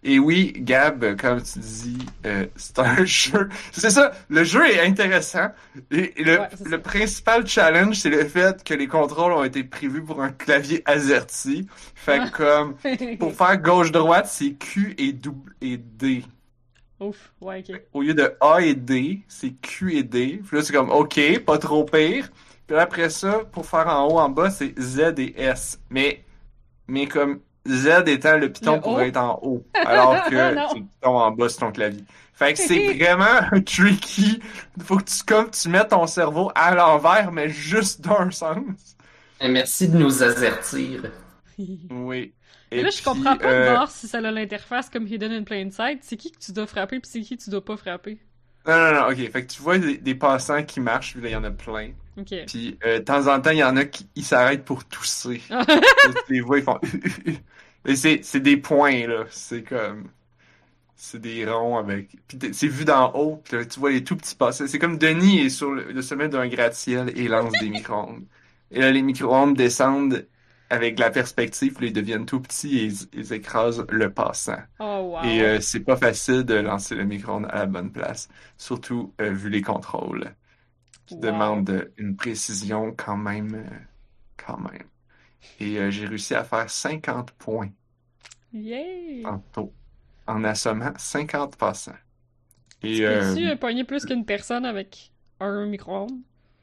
Et oui, Gab, comme tu dis, euh, c'est un jeu. C'est ça, le jeu est intéressant. Et, et le, Ouais, c'est ça. le principal challenge, c'est le fait que les contrôles ont été prévus pour un clavier AZERTY. Fait que comme, pour faire gauche-droite, c'est Q et, double, et D. Ouf, ouais, ok. Au lieu de A et D, c'est Q et D. Puis là, c'est comme, OK, pas trop pire. Puis là, après ça, pour faire en haut, en bas, c'est Z et S. Mais, mais comme Z étant le piton Le pour haut? être en haut, alors que Non. c'est le piton en bas, c'est ton clavier. Fait que c'est vraiment tricky. Faut que tu, comme, tu mettes ton cerveau à l'envers, mais juste d'un sens. Et merci de nous avertir. Oui. Mais Et là, je puis, comprends pas de euh, bord si ça a l'interface comme Hidden in Plain Sight. C'est qui que tu dois frapper pis c'est qui que tu dois pas frapper. non, non, non, ok. Fait que tu vois des, des passants qui marchent, puis là, il y en a plein. Ok. Puis, euh, de temps en temps, il y en a qui ils s'arrêtent pour tousser. Là, tu les vois, ils font... Mais c'est, c'est des points, là. C'est comme... C'est des ronds avec... Puis t'es- c'est vu d'en haut, puis là, tu vois les tout petits passants. C'est comme Denis est sur le, le sommet d'un gratte-ciel et lance des micro-ondes. Et là, les micro-ondes descendent avec la perspective, puis ils deviennent tout petits et ils, ils écrasent le passant. Oh, wow. Et euh, c'est pas facile de lancer le micro-ondes à la bonne place, surtout euh, vu les contrôles, qui Wow. demandent une précision quand même, euh, quand même. Et euh, j'ai réussi à faire cinquante points Yay! tantôt, en assommant cinquante passants. Et Tu euh, peux-tu euh, pogner plus qu'une personne avec un micro-ondes?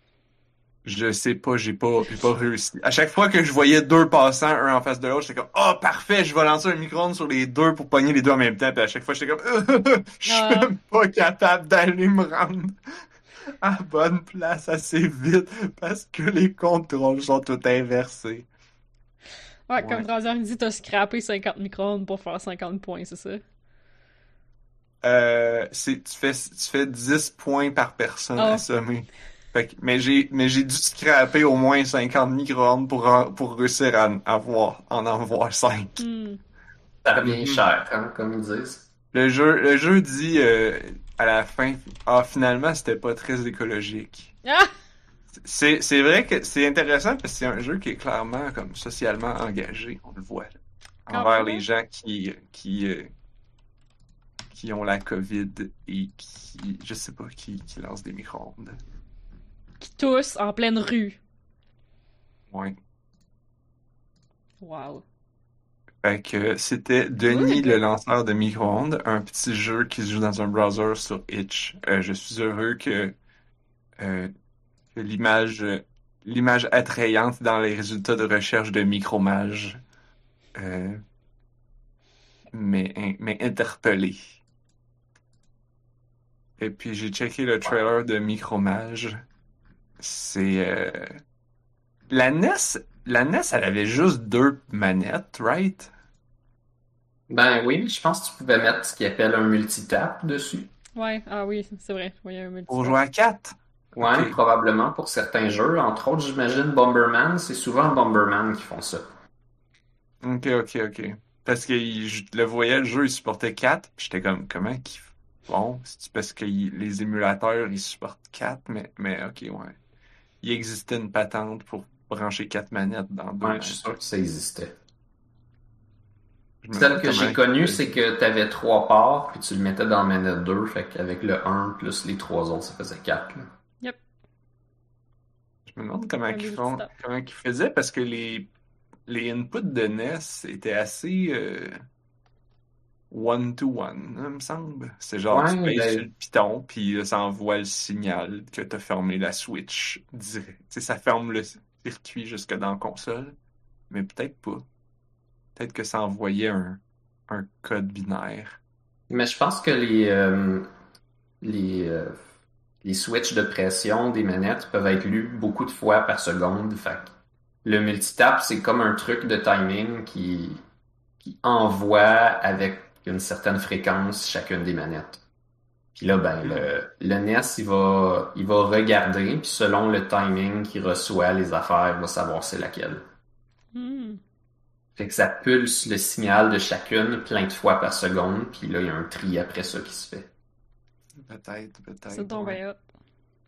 je sais pas, j'ai pas, j'ai pas réussi. À chaque fois que je voyais deux passants, un en face de l'autre, j'étais comme, oh parfait, je vais lancer un micro-ondes sur les deux pour pogner les deux en même temps. Puis à chaque fois, j'étais comme, je suis Ah. même pas capable d'aller me rendre à bonne place assez vite parce que les contrôles sont tout inversés. Ouais, comme Ouais. Transier dit, t'as scrappé cinquante micro-ondes pour faire cinquante points, c'est ça? Euh, c'est, tu fais, tu fais dix points par personne Oh. assommée. Fait que, mais j'ai, mais j'ai dû scraper au moins cinquante micro-ondes pour, en- pour réussir à en avoir, en en voir cinq. Hmm. Ça revient Mhm. cher, hein, comme ils disent. Le jeu, le jeu dit euh, à la fin, ah finalement c'était pas très écologique. Ah! C'est, c'est vrai que c'est intéressant parce que c'est un jeu qui est clairement comme socialement engagé, on le voit, là, Quand envers même. les gens qui, qui, euh, qui ont la COVID et qui, je sais pas, qui, qui lancent des micro-ondes. Qui tousse en pleine rue. Ouais. Wow. Fait que c'était Denis Good. le lanceur de micro-ondes, un petit jeu qui se joue dans un browser sur Itch. Euh, je suis heureux que, euh, que l'image euh, l'image attrayante dans les résultats de recherche de Micromage euh, m'ait in- m'ait interpellé. Et puis j'ai checké le trailer de Micromage. C'est euh, la N E S, la N E S, elle avait juste deux manettes, right? Ben oui, je pense que tu pouvais mettre ce qu'ils appelle un multitap dessus. Ouais, ah oui, c'est vrai. Il y a un multi. Pour jouer à quatre. Ouais, Ok. probablement pour certains jeux. Entre autres, j'imagine Bomberman, c'est souvent Bomberman qui font ça. Ok, ok, ok. Parce que il- je le voyais, le jeu, il supportait quatre, puis j'étais comme, comment qu'ils font? C'est parce que il- les émulateurs, ils supportent quatre, mais, mais ok, ouais. Il existait une patente pour brancher quatre manettes dans deux Ouais, manettes. je suis sûr que ça existait. Je me Celle demande que comment j'ai ils connue, faisaient. c'est que t'avais trois parts, puis tu le mettais dans manette deux, fait qu'avec le un plus les trois autres, ça faisait quatre. là. Yep. Je me demande comment Un ils font, multitap. comment ils faisaient, parce que les, les inputs de N E S étaient assez euh, one-to-one, hein, il me semble. C'est genre, tu Ouais, pèses ben, sur le piton, puis là, ça envoie le signal que t'as fermé la switch direct. Tu sais, ça ferme le circuit jusque dans la console, mais peut-être pas. Peut-être que ça envoyait un, un code binaire. mais je pense que les, euh, les, euh, les switches de pression des manettes peuvent être lus beaucoup de fois par seconde. Fait que le multitap, c'est comme un truc de timing qui, qui envoie avec une certaine fréquence chacune des manettes. Puis là, ben, le, le N E S, il va, il va regarder, puis selon le timing qu'il reçoit les affaires, il va savoir c'est laquelle. Hmm. Fait que ça pulse le signal de chacune plein de fois par seconde, puis là, il y a un tri après ça qui se fait. Peut-être, peut-être. C'est donc ouais. bien hot.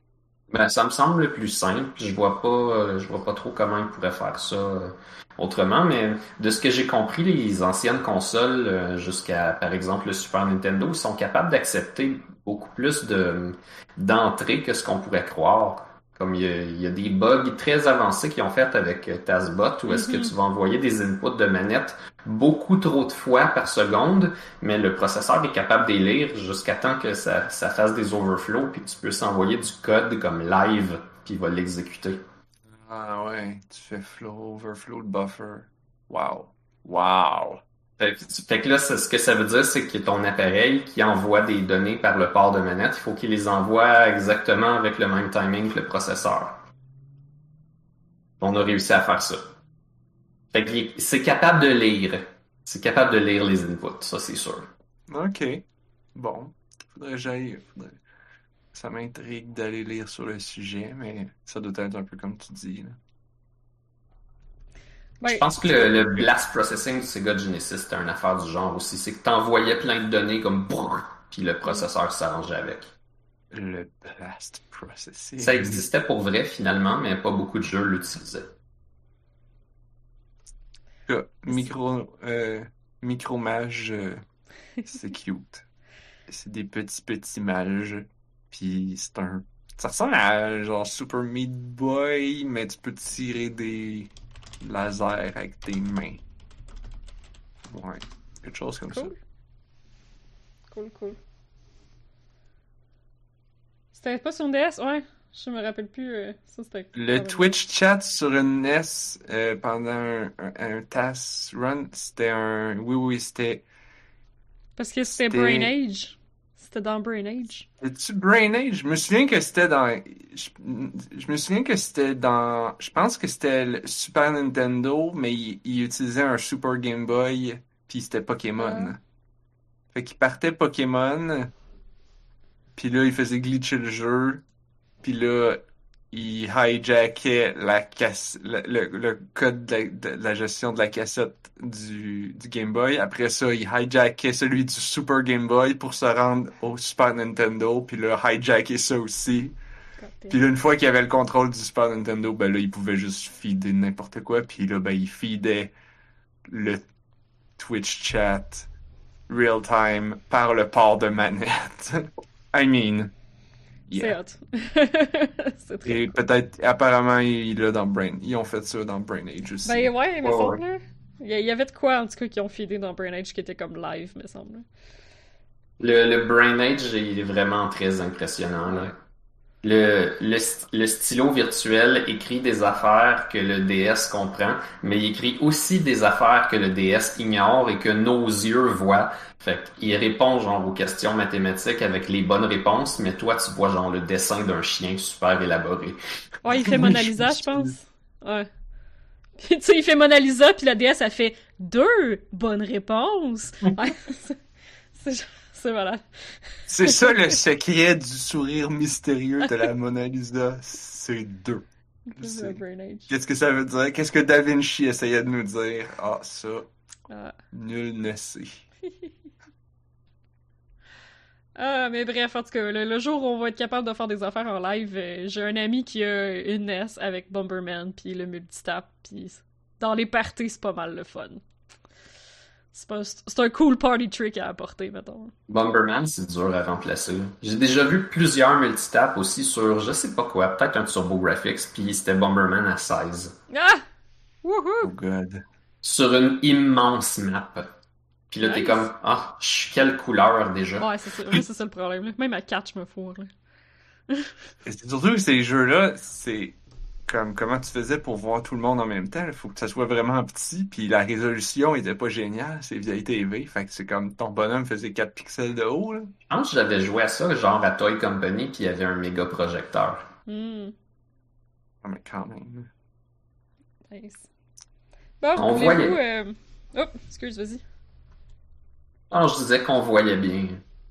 Ben, ça me semble le plus simple. Je vois pas, euh, je vois pas trop comment ils pourraient faire ça euh, autrement. Mais de ce que j'ai compris, les anciennes consoles, euh, jusqu'à par exemple le Super Nintendo, ils sont capables d'accepter beaucoup plus de d'entrées que ce qu'on pourrait croire. Comme il y a, il y a des bugs très avancés qu'ils ont fait avec euh, TazBot, où est-ce que Mhm. tu vas envoyer des inputs de manette beaucoup trop de fois par seconde, mais le processeur est capable de les lire jusqu'à temps que ça, ça fasse des overflows, puis tu peux s'envoyer du code comme live, puis il va l'exécuter. Ah ouais, tu fais flow, overflow le buffer. Wow. Wow. Fait, que fait que là, c'est- ce que ça veut dire, c'est que ton appareil qui envoie des données par le port de manette, il faut qu'il les envoie exactement avec le même timing que le processeur. On a réussi à faire ça. Fait que c'est capable de lire. C'est capable de lire les inputs, ça c'est sûr. Ok. Bon. Faudrait que j'aille. faudrait- Ça m'intrigue d'aller lire sur le sujet, mais ça doit être un peu comme tu dis, là. Je Ben, pense que le, le blast processing du Sega Genesis, c'était une affaire du genre aussi. C'est que t'envoyais plein de données comme brrr, puis le mm. processeur s'arrangeait avec. Le blast Ça processing. existait pour vrai finalement, mais pas beaucoup de jeux l'utilisaient. En tout cas, Micro, euh, micro-mage, euh, c'est cute. C'est des petits petits mages. Puis c'est un. Ça ressemble à genre Super Meat Boy, mais tu peux tirer des lasers avec tes mains. Ouais. Quelque chose comme ça. Cool. Cool, cool. C'était pas sur une D S? Ouais. Je me rappelle plus. euh, Ça, c'était Le quand même nice. Twitch chat sur une N E S euh, pendant un, un, un task run, c'était un. Oui, oui, c'était. Parce que c'était Brain C'était. Age. C'était dans Brain Age. C'était-tu Brain Age? Je me souviens que c'était dans. Je, je me souviens que c'était dans. Je pense que c'était le Super Nintendo, mais il, il utilisait un Super Game Boy, puis c'était Ah. Pokémon. Fait qu'il partait Pokémon, puis là, il faisait glitcher le jeu, puis là, il hijackait la casse, le, le- le code de la, de la gestion de la cassette du, du Game Boy. Après ça, il hijackait celui du Super Game Boy pour se rendre au Super Nintendo, puis là, hijacker ça aussi. God Puis damn. là, une fois qu'il avait le contrôle du Super Nintendo, ben là, il pouvait juste feeder n'importe quoi, puis là, ben, il feedait le Twitch chat real time par le port de manette. I mean, C'est yeah. hot. C'est très Et cool. peut-être, apparemment, il est dans Brain. Ils ont fait ça dans Brain Age Ben aussi. ouais, il me Ouais, ouais. semble. Là. Il y, a- il y avait de quoi, en tout cas, qui ont feedé dans Brain Age qui était comme live, me semble. Le, le Brain Age est vraiment très impressionnant, là. Le, le, st- le stylo virtuel écrit des affaires que le D S comprend, mais il écrit aussi des affaires que le D S ignore et que nos yeux voient. Fait qu'il répond genre aux questions mathématiques avec les bonnes réponses, mais toi tu vois genre le dessin d'un chien super élaboré. Ouais, il fait Oui, Mona je me Lisa, je souviens. pense. Ouais. Puis, tu sais, il fait Mona Lisa, puis la D S, a fait deux bonnes réponses. Ouais, c'est c'est- c'est voilà. C'est ça le secret du sourire mystérieux de la Mona Lisa. C'est deux. C'est un C'est... Brain Age. Qu'est-ce que ça veut dire? Qu'est-ce que Da Vinci essayait de nous dire? Ah, ça, Ah. nul ne sait. Ah, mais bref, en tout cas, le, le jour où on va être capable de faire des affaires en live, euh, j'ai un ami qui a une N E S avec Bomberman, puis le multitap, puis dans les parties, c'est pas mal le fun. C'est pas- c'est un cool party trick à apporter, mettons. Bomberman, c'est dur à remplacer. J'ai déjà vu plusieurs multitaps aussi sur je sais pas quoi, peut-être un TurboGrafx, puis c'était Bomberman à seize. Ah! Oh Wouhou! God. Sur une immense map. Puis là, t'es comme, Nice! ah, je suis quelle couleur déjà? Ouais, c'est ça, moi, c'est ça le problème. Là. Même à quatre, je me fourre. Là. Et c'est surtout que ces jeux-là, c'est comme comment tu faisais pour voir tout le monde en même temps. Il faut que ça soit vraiment petit, puis la résolution était pas géniale, c'est vieille T V. Fait que c'est comme ton bonhomme faisait quatre pixels de haut, là. Je pense que j'avais joué à ça, genre à Toy Company, puis il y avait un méga projecteur. Hmm, Ah, mais quand même. nice. Bon, On voulez-vous... voyait. Euh... Oh, excuse, vas-y. Alors, je disais qu'on voyait bien.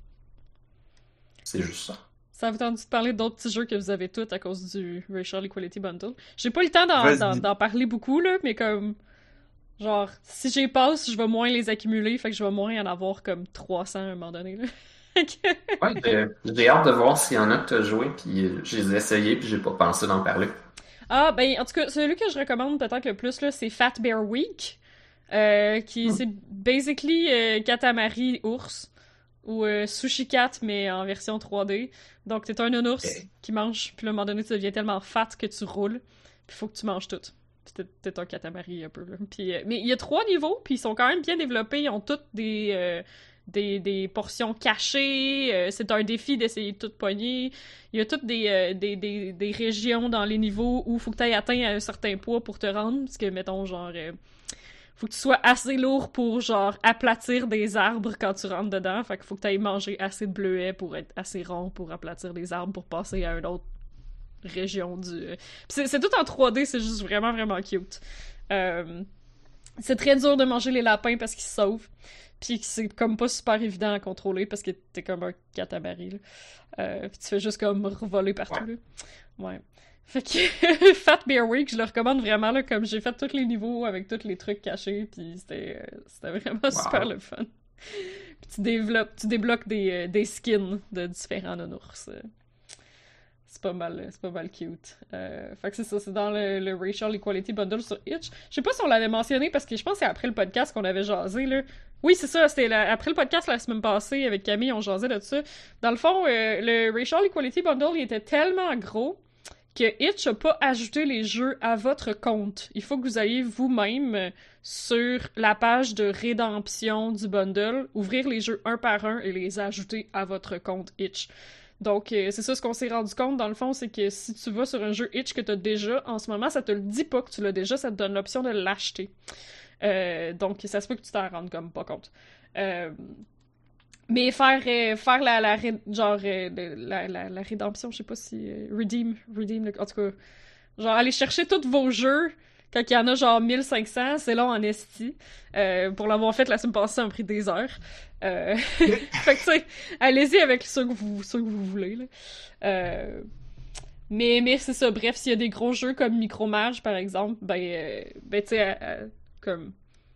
C'est juste ça. Ça vous tente de parler d'autres petits jeux que vous avez tous à cause du Racial Equality Bundle? J'ai pas eu le temps d'en, d'en, Vas-y. d'en parler beaucoup, là, mais comme... Genre, si j'y passe, je vais moins les accumuler, fait que je vais moins en avoir comme trois cents à un moment donné, là. Ouais, j'ai j'ai hâte de voir s'il y en a que t'as joué, puis euh, je les ai essayés, puis j'ai pas pensé d'en parler. Ah, ben, en tout cas, celui que je recommande peut-être le plus, là, c'est Fat Bear Week, euh, qui, Hmm. c'est basically euh, Katamari ours, ou euh, Sushi Cat, mais en version trois D. Donc, t'es un nounours Ok. qui mange, puis là, à un moment donné, tu deviens tellement fat que tu roules, puis faut que tu manges tout. Puis t'es, t'es un Katamari, un peu, là. Puis, euh, mais il y a trois niveaux, puis ils sont quand même bien développés, ils ont toutes des... euh, des, des portions cachées, euh, c'est un défi d'essayer de tout pogner. Il y a toutes des, euh, des, des, des régions dans les niveaux où faut que tu aies atteint un certain poids pour te rendre. Parce que, mettons, genre, euh, faut que tu sois assez lourd pour, genre, aplatir des arbres quand tu rentres dedans. Fait qu'il faut que tu ailles manger assez de bleuets pour être assez rond pour aplatir des arbres pour passer à une autre région du... Puis c'est, c'est tout en trois D, c'est juste vraiment, vraiment cute. Euh, c'est très dur de manger les lapins parce qu'ils se sauvent. Puis c'est comme pas super évident à contrôler parce que t'es comme un catamari, là. Euh, puis tu fais juste comme revoler partout, Ouais. là. Ouais. Fait que Fat Bear Week, je le recommande vraiment, là, comme j'ai fait tous les niveaux avec tous les trucs cachés, puis c'était, euh, c'était vraiment super Wow. le fun. Puis tu développes, tu débloques des, euh, des skins de différents nounours. euh. C'est pas mal, c'est pas mal cute. Euh, fait que c'est ça, c'est dans le, le Racial Equality Bundle sur Itch. Je sais pas si on l'avait mentionné parce que je pense que c'est après le podcast qu'on avait jasé, là. Oui, c'est ça, c'était la- après le podcast la semaine passée avec Camille, on jasait de ça. Dans le fond, euh, le Racial Equality Bundle, il était tellement gros que Itch a pas ajouté les jeux à votre compte. Il faut que vous ayez vous-même euh, sur la page de rédemption du bundle, ouvrir les jeux un par un et les ajouter à votre compte Itch. Donc, euh, c'est ça ce qu'on s'est rendu compte, dans le fond, c'est que si tu vas sur un jeu Itch que t'as déjà, en ce moment, ça te le dit pas que tu l'as déjà, ça te donne l'option de l'acheter. Euh, donc, ça se peut que tu t'en rendes comme pas compte. Euh, mais faire, euh, faire la, la, ré- genre, euh, de- la, la, la rédemption, je sais pas si... euh, redeem, redeem, le- en tout cas, genre, aller chercher tous vos jeux, quand il y en a genre mille cinq cents, c'est long en esti. Euh, pour l'avoir fait la semaine passée, ça m'a pris des heures. Euh... fait que, tu sais, allez-y avec ceux que vous, ceux que vous voulez, là. Euh... Mais, mais c'est ça, bref, s'il y a des gros jeux comme Micromage, par exemple, ben, euh, ben tu sais, euh, euh, comme,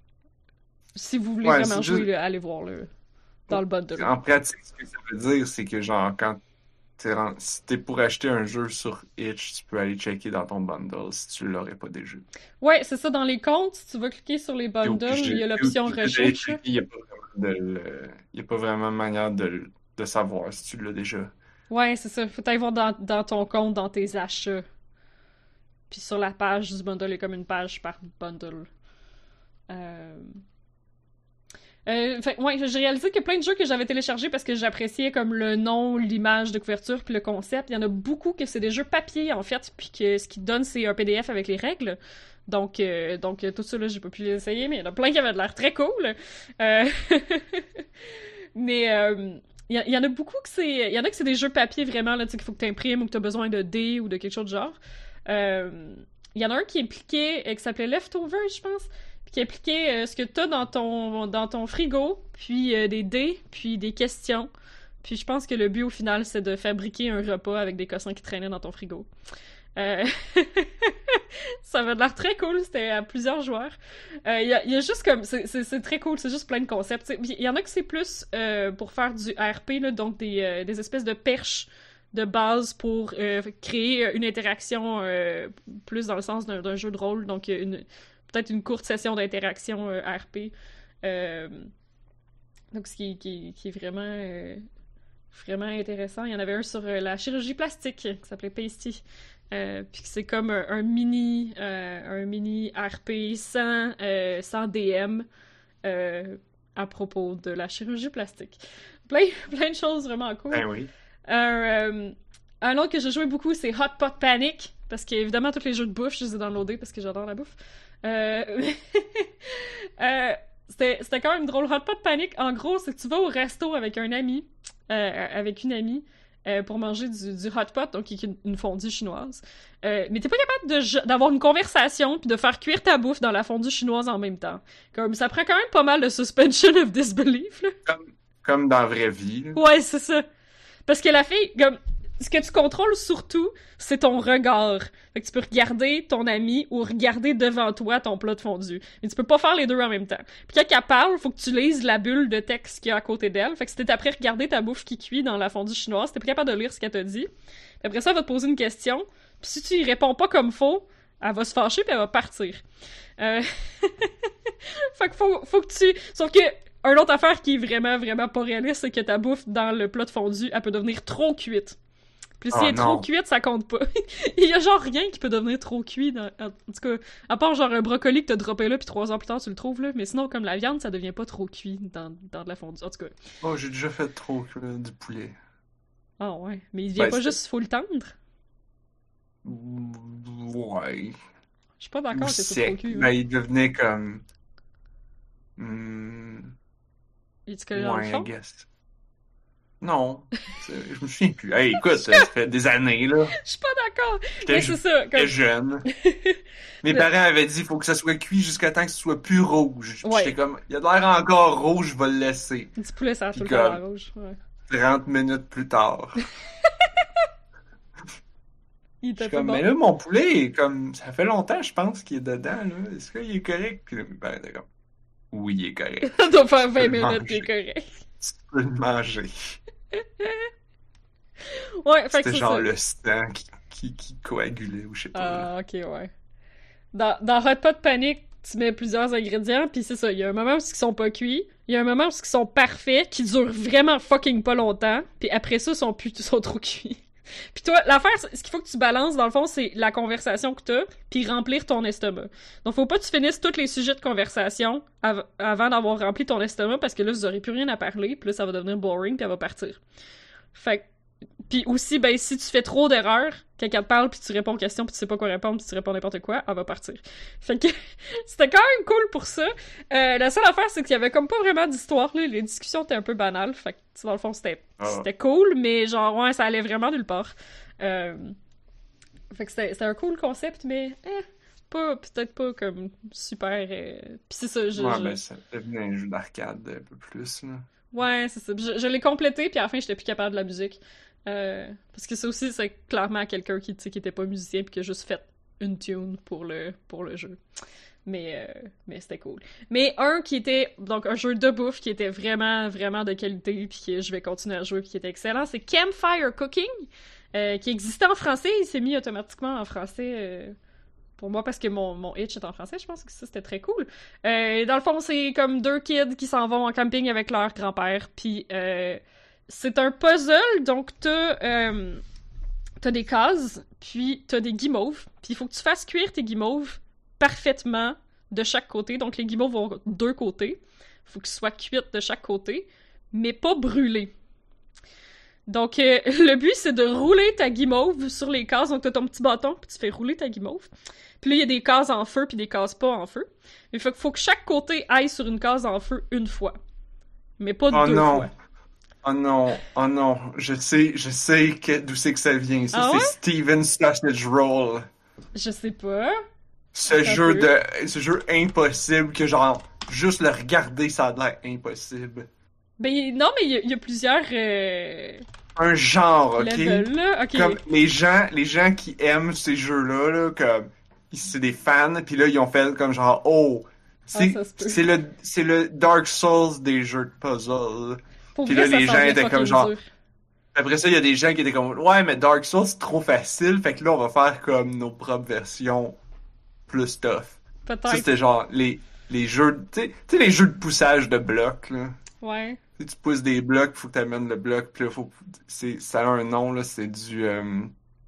si vous voulez Ouais, vraiment c'est jouer, juste. là, allez voir, là, dans le bundle. En pratique, ce que ça veut dire, c'est que genre, quand t'es, ren- si t'es pour acheter un jeu sur Itch, tu peux aller checker dans ton bundle si tu l'aurais pas déjà. Ouais, c'est ça, dans les comptes, si tu vas cliquer sur les T'es bundles, il y a obligé, t'es l'option obligé d'aller recherche, là. checker, il n'y a pas vraiment de, le- y a pas vraiment manière de, le- de savoir si tu l'as déjà. Ouais, c'est ça, faut aller voir dans, dans ton compte, dans tes achats. Puis sur la page du bundle, il y a comme une page par bundle. Euh... Euh, fait, ouais, j'ai réalisé que plein de jeux que j'avais téléchargés parce que j'appréciais comme le nom, l'image de couverture puis le concept, il y en a beaucoup que c'est des jeux papier en fait, puis que ce qui donne c'est un P D F avec les règles. Donc, euh, donc euh, tout ça là, j'ai pas pu les essayer, mais il y en a plein qui avaient de l'air très cool. Euh... mais euh, il y, y en a beaucoup que c'est, il y en a que c'est des jeux papier vraiment là, tu sais qu'il faut que tu imprimes ou que tu as besoin de dés ou de quelque chose de genre. Euh, Il y en a un qui impliquait, euh, qui s'appelait Leftover, je pense, puis qui impliquait euh, ce que t'as dans ton, dans ton frigo, puis euh, des dés, puis des questions. Puis je pense que le but au final, c'est de fabriquer un repas avec des cossins qui traînaient dans ton frigo. Euh... ça avait l'air très cool, c'était à plusieurs joueurs. Il euh, y, a, y a juste comme... C'est, c'est, c'est très cool, c'est juste plein de concepts. Il y en a que c'est plus euh, pour faire du R P, là, donc des, euh, des espèces de perches de base pour euh, créer une interaction euh, plus dans le sens d'un, d'un jeu de rôle, donc une, peut-être une courte session d'interaction euh, R P. Euh, donc ce qui, qui, qui est vraiment, euh, vraiment intéressant. Il y en avait un sur euh, la chirurgie plastique qui s'appelait Pasty. Euh, puis c'est comme un, un mini euh, un mini R P sans, euh, sans D M euh, à propos de la chirurgie plastique. Plein, plein de choses vraiment cool. Ben oui. Un, euh, un autre que j'ai joué beaucoup, c'est Hot Pot Panic, parce qu'évidemment, tous les jeux de bouffe, je les ai downloadés parce que j'adore la bouffe. Euh... euh, c'était, c'était quand même drôle. Hot Pot Panic, en gros, c'est que tu vas au resto avec un ami, euh, avec une amie, euh, pour manger du, du hot pot, donc qui est une, une fondue chinoise. Euh, mais t'es pas capable de, d'avoir une conversation puis de faire cuire ta bouffe dans la fondue chinoise en même temps. Comme, ça prend quand même pas mal de suspension of disbelief, là. Comme, comme dans la vraie vie, là. Ouais, c'est ça. Parce que la fille, comme, ce que tu contrôles surtout, c'est ton regard. Fait que tu peux regarder ton ami ou regarder devant toi ton plat de fondue. Mais tu peux pas faire les deux en même temps. Puis quand elle parle, faut que tu lises la bulle de texte qu'il y a à côté d'elle. Fait que si t'es après regarder ta bouffe qui cuit dans la fondue chinoise, t'es pas capable de lire ce qu'elle t'a dit. Puis après ça, elle va te poser une question. Puis si tu y réponds pas comme faut, elle va se fâcher puis elle va partir. Euh... fait que faut, faut que tu... Sauf que, une autre affaire qui est vraiment, vraiment pas réaliste, c'est que ta bouffe dans le plat de fondue, elle peut devenir trop cuite. Puis si Oh, elle est trop non. cuite, ça compte pas. Il y a genre rien qui peut devenir trop cuit. Dans... En tout cas, à part genre un brocoli que t'as droppé là, puis trois heures plus tard, tu le trouves là. Mais sinon, comme la viande, ça devient pas trop cuit dans, dans de la fondue. En tout cas. Oh, j'ai déjà fait trop cuire du poulet. Ah ouais. Mais il devient Ben, pas c'est- juste full tendre. Ouais. Je suis pas Ou d'accord que c'est trop sec. cuit. Ben, Ouais. il devenait comme... Hmm, Il est collé dans le ouais, I fond? guess. Non. C'est- Je me souviens plus. Hey, écoute, ça fait des années, là. Je suis pas d'accord. J'étais Mais ju- c'est ça. j'étais Comme... jeune. Mes Le- parents avaient dit, il faut que ça soit cuit jusqu'à temps que ce soit plus rouge. Puis Ouais. J'étais comme, il a de l'air encore rouge, je vais le laisser. Du poulet, ça a tout le Puis temps comme- la rouge. Ouais. trente minutes plus tard. Il Je était suis pas comme, bon. mais là, mon poulet, est comme, ça fait longtemps, je pense, qu'il est dedans, là. Est-ce qu'il est correct? Puis là, mes parents étaient comme, oui, il est correct. Ça doit faire vingt peux le minutes qu'il est manger. correct. Tu peux le manger. Ouais, fait que C'était c'est genre ça. le sang qui, qui, qui coagulait, ou je sais pas. là. Ah, ok, ouais. Dans, dans Hot Pot Panic, tu mets plusieurs ingrédients, puis c'est ça. Il y a un moment où ils sont pas cuits, il y a un moment où ils sont parfaits, qui durent vraiment fucking pas longtemps, puis après ça, ils sont, plus, ils sont trop cuits. Puis toi, l'affaire, c'est- ce qu'il faut que tu balances, dans le fond, c'est la conversation que t'as, puis remplir ton estomac. Donc, faut pas que tu finisses tous les sujets de conversation av- avant d'avoir rempli ton estomac, parce que là, vous aurez plus rien à parler, puis là, ça va devenir boring, puis elle va partir. Fait que puis aussi, ben, si tu fais trop d'erreurs, quelqu'un te parle, puis tu réponds aux questions, puis tu sais pas quoi répondre, puis tu réponds n'importe quoi, elle va partir. Fait que c'était quand même cool pour ça. Euh, la seule affaire, c'est qu'il y avait comme pas vraiment d'histoire, là. Les discussions étaient un peu banales. Fait que, tu sais, dans le fond, c'était Ah. c'était cool, mais genre, ouais, ça allait vraiment nulle part. Euh... Fait que c'était c'était un cool concept, mais eh, pas, peut-être pas comme super... euh, Puis c'est ça, je... Ouais, je- ben, ça devenait un jeu d'arcade un peu plus, là. Ouais, c'est ça. Je, je l'ai complété, puis à la fin, j'étais plus capable de la musique. Euh, parce que ça aussi, c'est clairement quelqu'un qui, tu sais, qui était pas musicien, puis qui a juste fait une tune pour le, pour le jeu. Mais, euh, mais c'était cool. Mais un qui était, donc un jeu de bouffe qui était vraiment, vraiment de qualité, puis que je vais continuer à jouer, puis qui était excellent, c'est Campfire Cooking, euh, qui existait en français. Il s'est mis automatiquement en français... euh, pour moi, parce que mon, mon itch est en français, je pense que ça, c'était très cool. Euh, dans le fond, c'est comme deux kids qui s'en vont en camping avec leur grand-père, puis euh, c'est un puzzle, donc t'as, euh, t'as des cases, puis t'as des guimauves, puis il faut que tu fasses cuire tes guimauves parfaitement de chaque côté, donc les guimauves vont deux côtés, il faut qu'ils soient cuites de chaque côté, mais pas brûlées. Donc, euh, le but, c'est de rouler ta guimauve sur les cases. Donc, t'as ton petit bâton, puis tu fais rouler ta guimauve. Puis là, il y a des cases en feu, puis des cases pas en feu. Il faut, faut que chaque côté aille sur une case en feu une fois. Mais pas Oh deux non. fois. Oh non, oh non, je sais, je sais que, d'où c'est que ça vient. Ça, Ah c'est ouais? Steven Sausage Roll. Je sais pas. Ce Un jeu peu. de, ce jeu impossible que genre, juste le regarder, ça a l'air impossible. Ben, il- non, mais il y, a- il y a plusieurs euh, Un genre, ok? levels, là. Ok. Comme les gens, les gens qui aiment ces jeux-là, là, comme, c'est des fans, puis là, ils ont fait comme genre, oh, c'est, Ah, ça se peut. c'est le, c'est le Dark Souls des jeux de puzzle. Pour puis vrai, là, ça les gens semblait étaient fucking comme genre- dur. Après ça, il y a des gens qui étaient comme, ouais, mais Dark Souls, c'est trop facile, fait que là, on va faire comme nos propres versions plus tough. Ça, Peut-être. c'était genre les, les jeux, tu sais, tu sais, les jeux de poussage de blocs, là. Ouais. Tu sais, tu pousses des blocs, faut que tu amènes le bloc, puis là, faut, c'est, ça a un nom, là, c'est du, euh,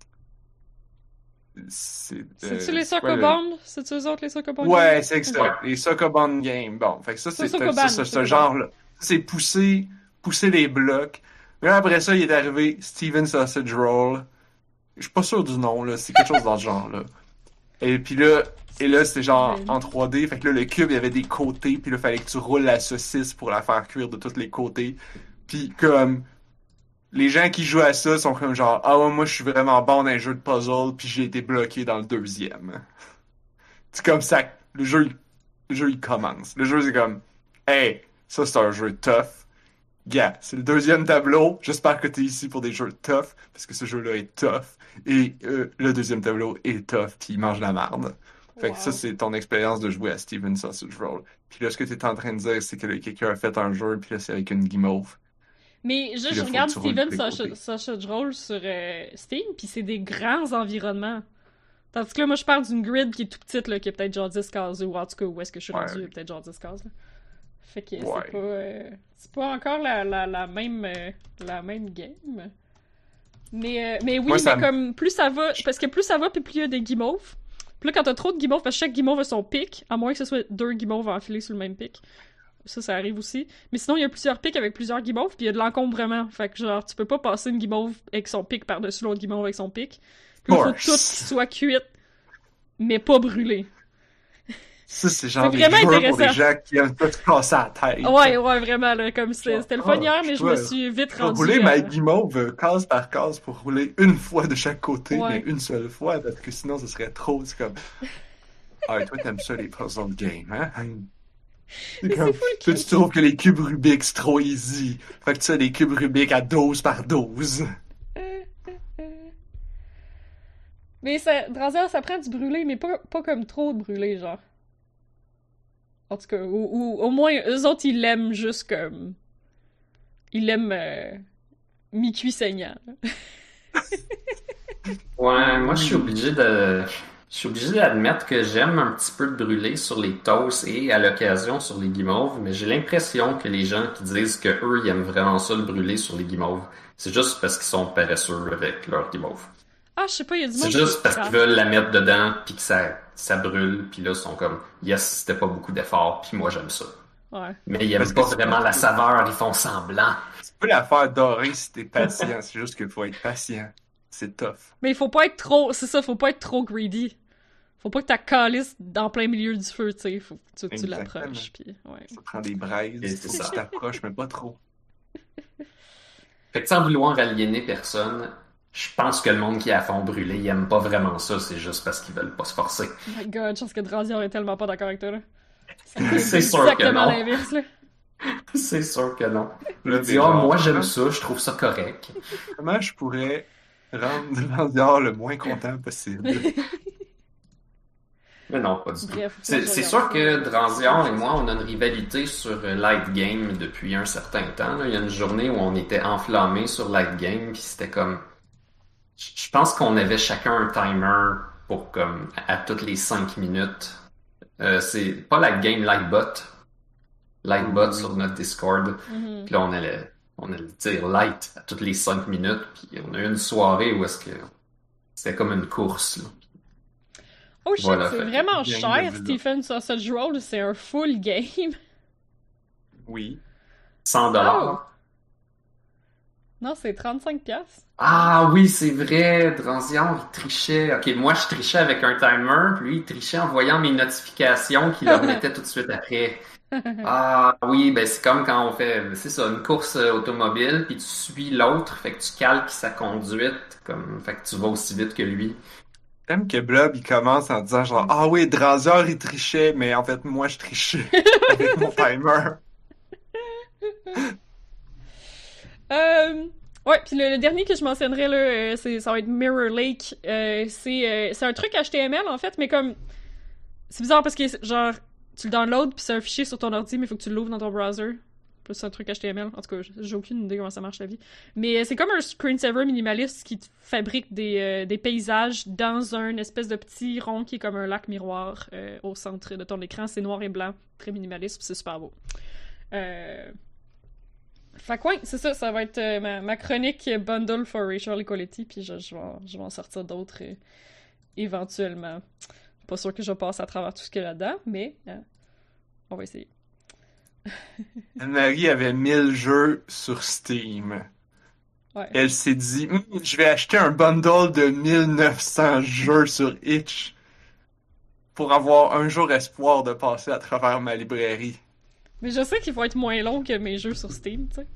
c'est, C'est-tu euh, les c'est quoi le- Socobonds? C'est-tu eux autres, les Socobonds? Ouais, c'est ça, Ok. les Sokoban Games. Bon, fait que ça, c'est, C'est ça, Sokoban, ça, ce Sokoban. genre-là. C'est pousser, pousser les blocs. Mais là, après ça, il est arrivé Steven Sausage Roll. Je suis pas sûr du nom, là, c'est quelque chose dans ce genre-là. Et puis là, et là, c'était genre en trois D, fait que là, le cube, il y avait des côtés, puis là, fallait que tu roules la saucisse pour la faire cuire de tous les côtés. Puis comme, les gens qui jouent à ça sont comme genre, ah ouais, moi, je suis vraiment bon dans un jeu de puzzle, puis j'ai été bloqué dans le deuxième. C'est comme ça, que le jeu, il- le jeu, il commence. Le jeu, c'est comme, hey, ça, c'est un jeu tough. Gars, c'est le deuxième tableau. J'espère que t'es ici pour des jeux tough, parce que ce jeu-là est tough. Et euh, le deuxième tableau est tough, puis il mange la marde. Fait que ça, Wow. c'est ton expérience de jouer à Steven Sausage Roll. Puis là, ce que t'es en train de dire, c'est que là, quelqu'un a fait un jeu, puis là, c'est avec une guimauve. Mais Puis juste, je là, faut que regarde tu roules Steven de côté. Sausage Sausage Roll sur euh, Steam, puis c'est des grands environnements. Tandis que là, moi, je parle d'une grid qui est tout petite, là, qui est peut-être genre dix cases, ou en tout cas, où est-ce que je suis Ouais. rendu, peut-être genre dix cases, là. Fait que Ouais. c'est pas... euh, c'est pas encore la, la, la même... euh, la même game. Mais, euh, mais oui, Moi, ça mais me- comme, plus ça va... Parce que plus ça va, puis plus il y a des guimauves. Puis là, quand t'as trop de guimauves, parce que chaque guimauve a son pic, à moins que ce soit deux guimauves enfilés sur le même pic. Ça, ça arrive aussi. Mais sinon, il y a plusieurs pics avec plusieurs guimauves, puis il y a de l'encombrement. Fait que genre, tu peux pas passer une guimauve avec son pic par-dessus l'autre guimauve avec son pic. Puis il faut Course. tout qu'il soit cuite, mais pas brûlé. Ça, c'est genre C'est des vraiment jeux pour les intéressant. gens qui aiment pas se casser la tête. Ouais, ouais, vraiment, là, comme c'était Genre, c'était le fun ah, hier, mais je me je dois- suis vite Je vais rendu... rouler euh, ma guimauve euh, case par case pour rouler une fois de chaque côté, Ouais. mais une seule fois, parce que sinon, ce serait trop. C'est comme. Ah, et toi, t'aimes ça, les puzzle games, hein? C'est Mais comme. c'est full Toi, cute. tu trouves que les cubes Rubik, c'est trop easy. Fait que tu as des cubes Rubik à douze par douze. Mais ça, Drasier, ça prend du brûlé, mais pas, pas comme trop de brûlé, genre. En tout cas, ou, ou au moins, eux autres, ils l'aiment juste comme... Ils l'aiment euh, mi-cuit saignant. Ouais, moi je suis obligé de. Je suis obligé d'admettre que j'aime un petit peu de brûler sur les toasts et à l'occasion sur les guimauves, mais j'ai l'impression que les gens qui disent que eux ils aiment vraiment ça le brûler sur les guimauves, c'est juste parce qu'ils sont paresseux avec leur guimauve. Ah, je sais pas, il y a du C'est monde qui juste parce qu'ils crache. veulent la mettre dedans puis que ça, ça brûle, puis là ils sont comme yes, c'était pas beaucoup d'effort, puis moi j'aime ça. Ouais. Mais ils Parce aiment que pas c'est vraiment pas la tout. saveur, ils font semblant. Tu peux la faire dorer si t'es patient. C'est juste qu'il faut être patient. C'est tough. Mais il faut pas être trop... C'est ça, faut pas être trop greedy. Faut pas que ta calice dans plein milieu du feu, tu sais. Faut que tu, tu Exactement. l'approches, puis ouais. Ça prend des braises. Et c'est Faut que ça. tu t'approches, mais pas trop. Fait que sans vouloir aliéner personne, je pense que le monde qui est à fond brûlé, il aime pas vraiment ça, c'est juste parce qu'ils veulent pas se forcer. Oh my god, je pense que Drasier est tellement pas d'accord avec toi, là. C'est sûr que exactement non. l'inverse, là. C'est sûr que non. Il Là, dit, t'es ah, genre, moi j'aime comment- ça, je trouve ça correct. Comment je pourrais rendre Landior le moins content possible? Mais non, pas du tout. Bref. C'est je c'est regarde sûr ça. que Dranzior et moi, on a une rivalité sur euh, Light Game depuis un certain temps, là. Il y a une journée où on était enflammés sur Light Game, puis c'était comme... Je je pense qu'on avait chacun un timer pour comme à à toutes les cinq minutes. Euh, c'est pas Light Game, Lightbot. Lightbot Oui. sur notre Discord. Mhm. Puis là, on allait, on allait dire light à toutes les cinq minutes. Puis on a eu une soirée où est-ce que c'était comme une course, là. Oh shit, Voilà, c'est fait que vraiment game de cher, Zelda. Stephen Sausage Roll, c'est un full game. Oui. cent dollars. Non, c'est trente-cinq piastres. Ah oui, c'est vrai, Dranzion, il trichait. Ok, moi je trichais avec un timer, puis lui il trichait en voyant mes notifications qu'il leur mettait tout de suite après. Ah oui, ben c'est comme quand on fait, c'est ça, une course euh, automobile, puis tu suis l'autre, fait que tu calques sa conduite, comme, fait que tu vas aussi vite que lui. J'aime que Blob, il commence en disant genre, ah oui, Dranzior, il trichait, mais en fait, moi, je trichais avec mon timer. Euh, ouais, puis le, le dernier que je mentionnerais, là, euh, c'est, ça va être Mirror Lake. Euh, c'est, euh, c'est un truc H T M L, en fait, mais comme... C'est bizarre parce que, genre, tu le downloads, puis c'est un fichier sur ton ordi, mais il faut que tu l'ouvres dans ton browser. Puis c'est un truc H T M L. En tout cas, j'ai aucune idée comment ça marche, la vie. Mais euh, c'est comme un screensaver minimaliste qui te fabrique des, euh, des paysages dans un espèce de petit rond qui est comme un lac miroir euh, au centre de ton écran. C'est noir et blanc, très minimaliste, puis c'est super beau. Euh... Fait que ouais, c'est ça, ça va être euh, ma, ma chronique Bundle for Racial Equality, puis je, je, vais, en- je vais en sortir d'autres euh, éventuellement. Pas sûr que je passe à travers tout ce qu'il y a là-dedans, mais euh, on va essayer. Anne-Marie avait mille jeux sur Steam. Ouais. Elle s'est dit, Hum, je vais acheter un bundle de mille neuf cents jeux sur Itch pour avoir un jour espoir de passer à travers ma librairie. Mais je sais qu'il faut être moins long que mes jeux sur Steam, tu sais.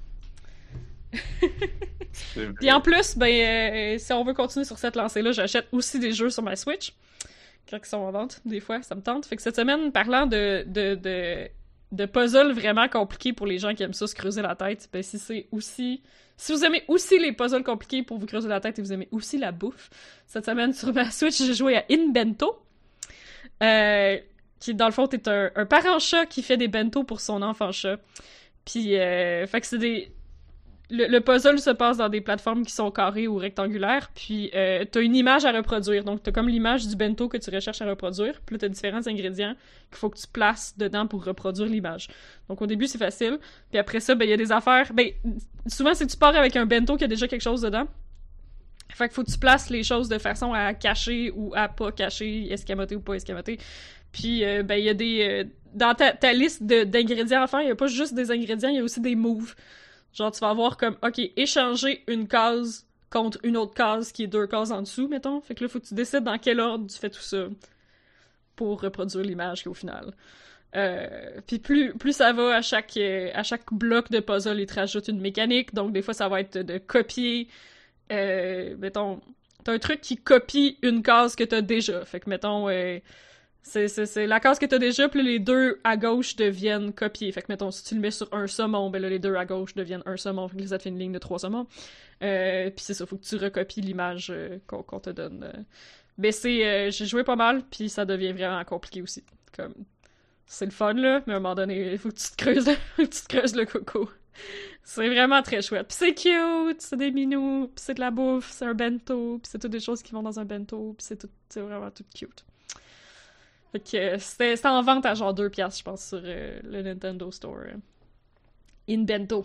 C'est vrai. Puis en plus, ben, euh, si on veut continuer sur cette lancée-là, j'achète aussi des jeux sur ma Switch. Quand ils sont en vente, des fois, ça me tente. Fait que cette semaine, parlant de, de, de de puzzles vraiment compliqués pour les gens qui aiment ça se creuser la tête, ben si c'est aussi... Si vous aimez aussi les puzzles compliqués pour vous creuser la tête et vous aimez aussi la bouffe, cette semaine sur ma Switch, j'ai joué à In Bento, euh, qui dans le fond est un, un parent chat qui fait des bento pour son enfant chat. Puis, euh, fait que c'est des... Le, le puzzle se passe dans des plateformes qui sont carrées ou rectangulaires, puis euh, t'as une image à reproduire. Donc, t'as comme l'image du bento que tu recherches à reproduire, puis là, t'as différents ingrédients qu'il faut que tu places dedans pour reproduire l'image. Donc, au début, c'est facile. Puis après ça, ben, il y a des affaires... Ben, souvent, c'est que tu pars avec un bento qui a déjà quelque chose dedans. Fait qu'il faut que tu places les choses de façon à cacher ou à pas cacher, escamoter ou pas escamoter. Puis, euh, ben, il y a des... Euh, dans ta, ta liste de, d'ingrédients à faire, il y a pas juste des ingrédients, il y a aussi des moves. Genre, tu vas avoir comme, OK, échanger une case contre une autre case qui est deux cases en dessous, mettons. Fait que là, faut que tu décides dans quel ordre tu fais tout ça pour reproduire l'image au final. Euh, puis plus, plus ça va, à chaque, euh, à chaque bloc de puzzle, il te rajoute une mécanique. Donc, des fois, ça va être de copier... Euh, mettons, t'as un truc qui copie une case que t'as déjà. Fait que, mettons... Euh, C'est, c'est, c'est la case que t'as déjà, puis les deux à gauche deviennent copiés. Fait que, mettons, si tu le mets sur un saumon, ben là, les deux à gauche deviennent un saumon. Fait que ça te fait une ligne de trois saumons. Euh, puis c'est ça, faut que tu recopies l'image euh, qu'on, qu'on te donne. Euh. Ben c'est... Euh, j'ai joué pas mal, puis ça devient vraiment compliqué aussi. Comme... C'est le fun, là, mais à un moment donné, il faut que tu te creuses, faut que tu te creuses le coco. C'est vraiment très chouette. Puis c'est cute, c'est des minous, puis c'est de la bouffe, c'est un bento, puis c'est toutes des choses qui vont dans un bento, puis c'est tout, c'est vraiment tout cute. Fait que euh, c'était, c'était en vente à genre deux piastres, je pense, sur euh, le Nintendo Store. Euh. In Bento.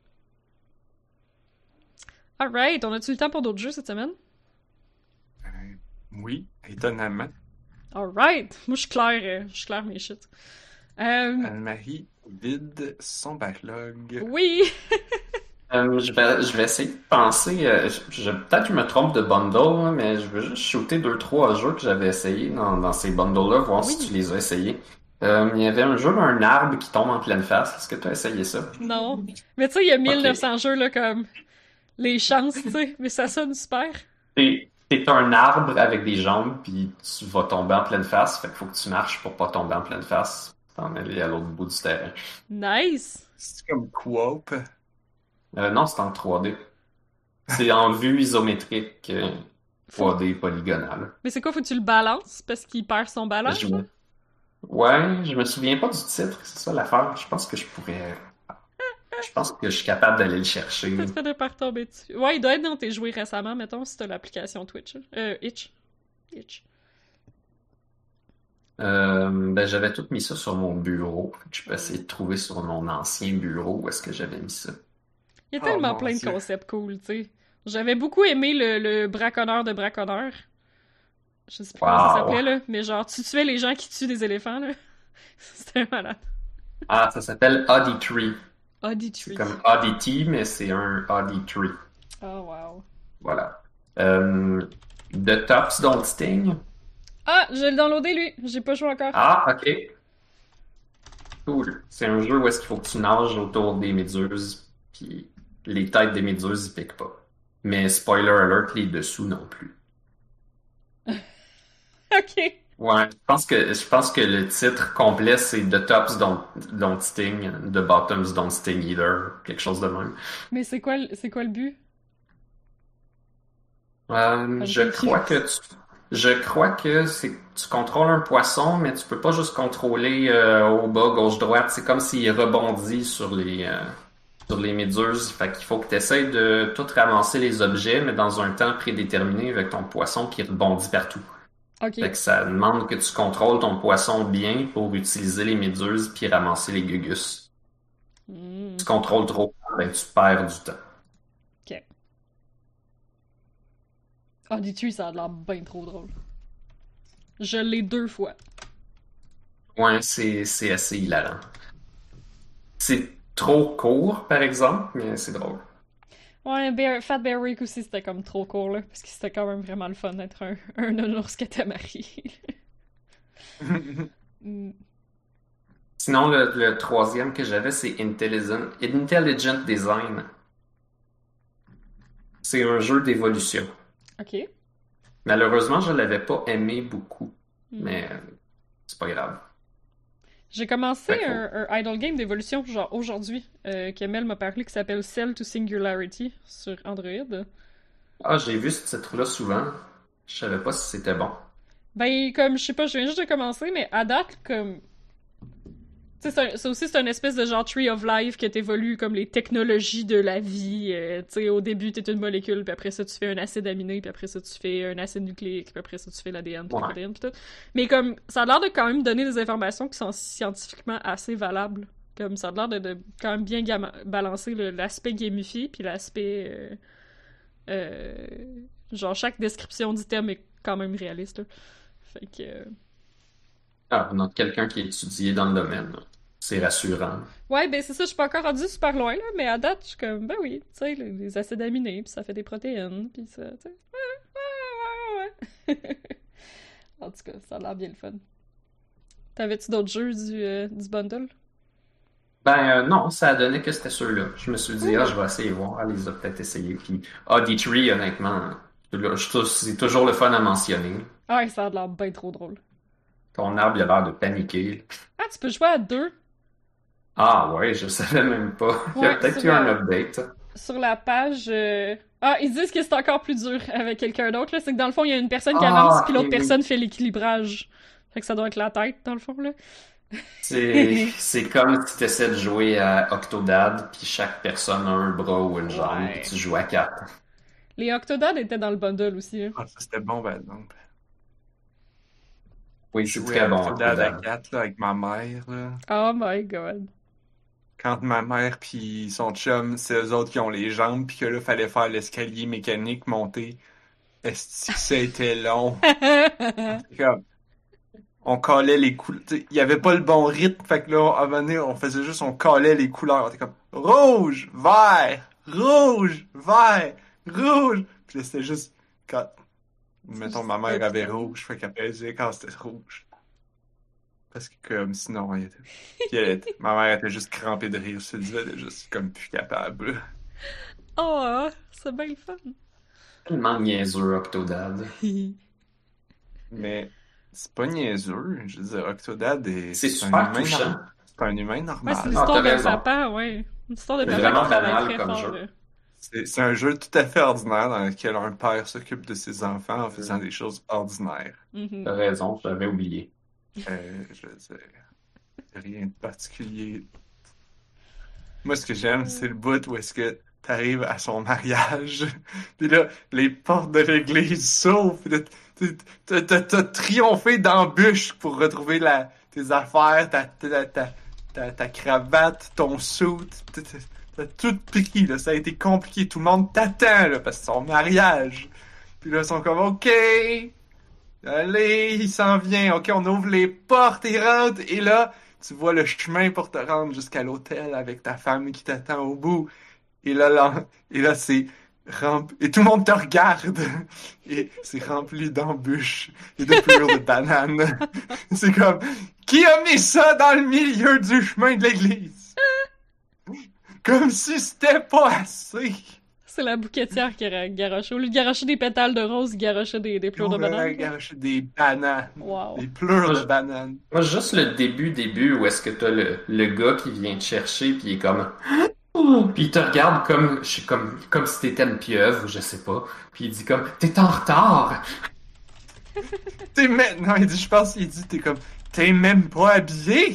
Alright, on a-tu le temps pour d'autres jeux cette semaine? Euh, oui, étonnamment. Alright! Moi, je suis claire, euh, je suis claire mes shit. Euh, Anne-Marie vide son backlog. oui! Euh, je vais, je vais essayer de penser. euh, je, je- peut-être que je me trompe de bundle, là, mais je veux juste shooter deux, trois jeux que j'avais essayé dans, dans ces bundles-là, voir si Oui. tu les as essayés. Euh, il y avait un jeu d'un arbre qui tombe en pleine face. Est-ce que tu as essayé ça? Non. Mais tu sais, il y a mille neuf cents jeux, là, comme... Les chances, tu sais, mais ça sonne super. T'es, t'es un arbre avec des jambes, puis tu vas tomber en pleine face. Fait qu'il faut que tu marches pour pas tomber en pleine face. T'en aller à l'autre bout du terrain. Nice! C'est comme Coop. Euh, non, c'est en trois D. C'est en vue isométrique, euh, Faut... trois D polygonale. Mais c'est quoi, faut que tu le balances parce qu'il perd son balance? Je me... Ouais, je me souviens pas du titre, c'est ça l'affaire. Je pense que je pourrais. Je pense que je suis capable d'aller le chercher. Ça te fait de pas retomber dessus. Ouais, il doit être dans tes jouets récemment, mettons, si t'as l'application Twitch. Euh, Itch. Itch. Euh, ben, j'avais tout mis ça sur mon bureau. Je peux essayer de trouver sur mon ancien bureau où est-ce que j'avais mis ça. Il y a Oh, tellement mon plein de Dieu. concepts cool, tu sais. J'avais beaucoup aimé le, le braconneur de braconneur. Je sais plus comment ça Wow. s'appelait, là. Mais genre, tu tuais les gens qui tuent des éléphants, là. C'était malade. Ah, ça s'appelle Oddity Tree. Oddity C'est Tree. comme Oddity, mais c'est un Oddity Tree. Oh, wow. Voilà. Euh, The Tops Don't Sting. Ah, je l'ai downloadé, lui. J'ai pas joué encore. Ah, ok. Cool. C'est un jeu où est-ce qu'il faut que tu nages autour des méduses, puis les têtes des méduses, ils piquent pas. Mais spoiler alert, les dessous non plus. Ok. Ouais, je pense que je pense que le titre complet c'est The Tops Don't, Don't Sting, The Bottoms Don't Sting Either, quelque chose de même. Mais c'est quoi, le- c'est quoi le but? Euh, Ah, je j'ai crois écrit. que tu, je crois que c'est tu contrôles un poisson, mais tu peux pas juste contrôler euh, au bas, gauche, droite. C'est comme s'il rebondit sur les euh, sur les méduses. Fait qu'il faut que tu essaies de tout ramasser les objets, mais dans un temps prédéterminé avec ton poisson qui rebondit partout. Ok. Fait que ça demande que tu contrôles ton poisson bien pour utiliser les méduses puis ramasser les gugus. Hmm. Tu contrôles trop, ben tu perds du temps. Ok. Oddity Tree, ça a l'air bien trop drôle. Je l'ai deux fois. Ouais, c'est c'est assez hilarant. C'est trop court, par exemple, mais c'est drôle. Ouais, Bear, Fat Bear Week aussi, c'était comme trop court, là. Parce que c'était quand même vraiment le fun d'être un, un nounours catamari. Hmm. Sinon, le, le troisième que j'avais, c'est Intelligent, Intelligent Design. C'est un jeu d'évolution. Ok. Malheureusement, je l'avais pas aimé beaucoup, Hmm. mais euh, c'est pas grave. J'ai commencé Fait que- un, un idle game d'évolution, genre aujourd'hui, euh, que Mel m'a parlé, qui s'appelle Cell to Singularity sur Android. Ah, j'ai vu ce titre-là souvent. Je savais pas si c'était bon. Ben, comme, je sais pas, je viens juste de commencer, mais à date, comme. Tu sais, c'est un- c'est aussi, c'est une espèce de genre tree of life que t'évolues comme les technologies de la vie. euh, tu sais, au début, t'es une molécule, puis après ça, tu fais un acide aminé, puis après ça, tu fais un acide nucléique, puis après ça, tu fais l'A D N, puis le Ouais. protéine, puis tout. Mais comme, ça a l'air de quand même donner des informations qui sont scientifiquement assez valables. Comme, ça a l'air de, de quand même bien gama- balancer le- l'aspect gamifié, puis l'aspect... euh, euh, genre, chaque description d'item est quand même réaliste, là. Fait que... euh, Ah, on a quelqu'un qui est étudié dans le domaine. là. C'est rassurant. Ouais, ben c'est ça, je suis pas encore rendue super loin, là, mais à date, je suis comme, ben oui, tu sais, les, les acides aminés, puis ça fait des protéines, puis ça, tu sais, ouais, ouais, ouais, ouais. En tout cas, ça a l'air bien le fun. T'avais-tu d'autres jeux du, euh, du bundle? Ben euh, non, ça a donné que c'était ceux-là. Je me suis dit, ah, je vais essayer voir. Elle les a peut-être essayés. Puis, ah, D trois, honnêtement, je- je- c'est toujours le fun à mentionner. Ah, ça a l'air bien trop drôle. Ton arbre, il a l'air de paniquer. Ah, tu peux jouer à deux Ah ouais, je savais même pas. Il y a Ouais, peut-être sur eu un la- update. sur la page. euh, Ah, ils disent que c'est encore plus dur avec quelqu'un d'autre, là. C'est que dans le fond, il y a une personne qui Ah, avance, puis l'autre ok, oui. personne fait l'équilibrage. Fait que ça doit être la tête, dans le fond, là. C'est c'est comme si tu essaies de jouer à Octodad, puis chaque personne a un bras ou une jambe, Ouais. puis tu joues à quatre. Les Octodad étaient dans le bundle aussi, hein. Ah, ça c'était bon, par exemple. Oui, Je c'est jouais très à bon, Octodad à Octodad. quatre, là, avec ma mère, là. Oh my god. Quand ma mère puis son chum, c'est eux autres qui ont les jambes, puis que là, fallait faire l'escalier mécanique, monter. Est-ce que ça a été long? C'est comme, on calait les couleurs. Il y avait pas le bon rythme, fait que là, à un moment donné, on faisait juste, on calait les couleurs. On était comme, rouge, vert, rouge, vert, rouge. Puis là, c'était juste, quand, mettons, ma mère avait rouge, fait qu'elle pesait quand c'était rouge. Parce que comme sinon, elle était... Puis elle était- ma mère était juste crampée de rire sur le divan, elle était juste comme plus capable. Oh, c'est bien le fun. Tellement niaiseux, Octodad. Mais c'est pas niaiseux. Je veux dire, Octodad est... C'est un super humain touchant. normal. C'est un humain Ouais, c'est normal. Ah, l'histoire t'as d'un raison. papa, ouais. Une histoire de C'est papa vraiment qui travaille banal très comme fort. jeu. là. C'est c'est un jeu tout à fait ordinaire dans lequel un père s'occupe de ses enfants en faisant des choses ordinaires. Mhm. T'as raison, j'avais oublié. Euh, je veux dire, rien de particulier. Moi, ce que j'aime, c'est le bout où est-ce que t'arrives à son mariage, puis là, les portes de l'église s'ouvrent, puis là, t- t- t'as t'as triomphé d'embûches pour retrouver la, tes affaires, ta, ta, ta, ta, ta cravate, ton suit, t'as t'as- t'as tout pris, là, ça a été compliqué, tout le monde t'attend, là, parce que c'est son mariage. Puis là, ils sont comme, OK, allez, il s'en vient, OK, on ouvre les portes, il rentre, et là, tu vois le chemin pour te rendre jusqu'à l'hôtel avec ta femme qui t'attend au bout. Et là, là, et là, c'est rempli, et tout le monde te regarde. Et c'est rempli d'embûches et de pleurs de bananes. C'est comme, qui a mis ça dans le milieu du chemin de l'église? Comme si c'était pas assez. C'est la bouquetière qui a garoché. Au lieu de garocher des pétales de rose, il garochait des, des pleurs de On aurait banane. garoché des bananes. Wow. Des pleurs de bananes. Moi, juste le début, début, où est-ce que t'as le, le gars qui vient te chercher, puis il est comme... Puis il te regarde comme, je sais, comme, comme si t'étais une pieuvre, je sais pas. Puis il dit comme, t'es en retard! T'es même, non, il dit, je pense qu'il dit, t'es comme, t'es même pas habillé.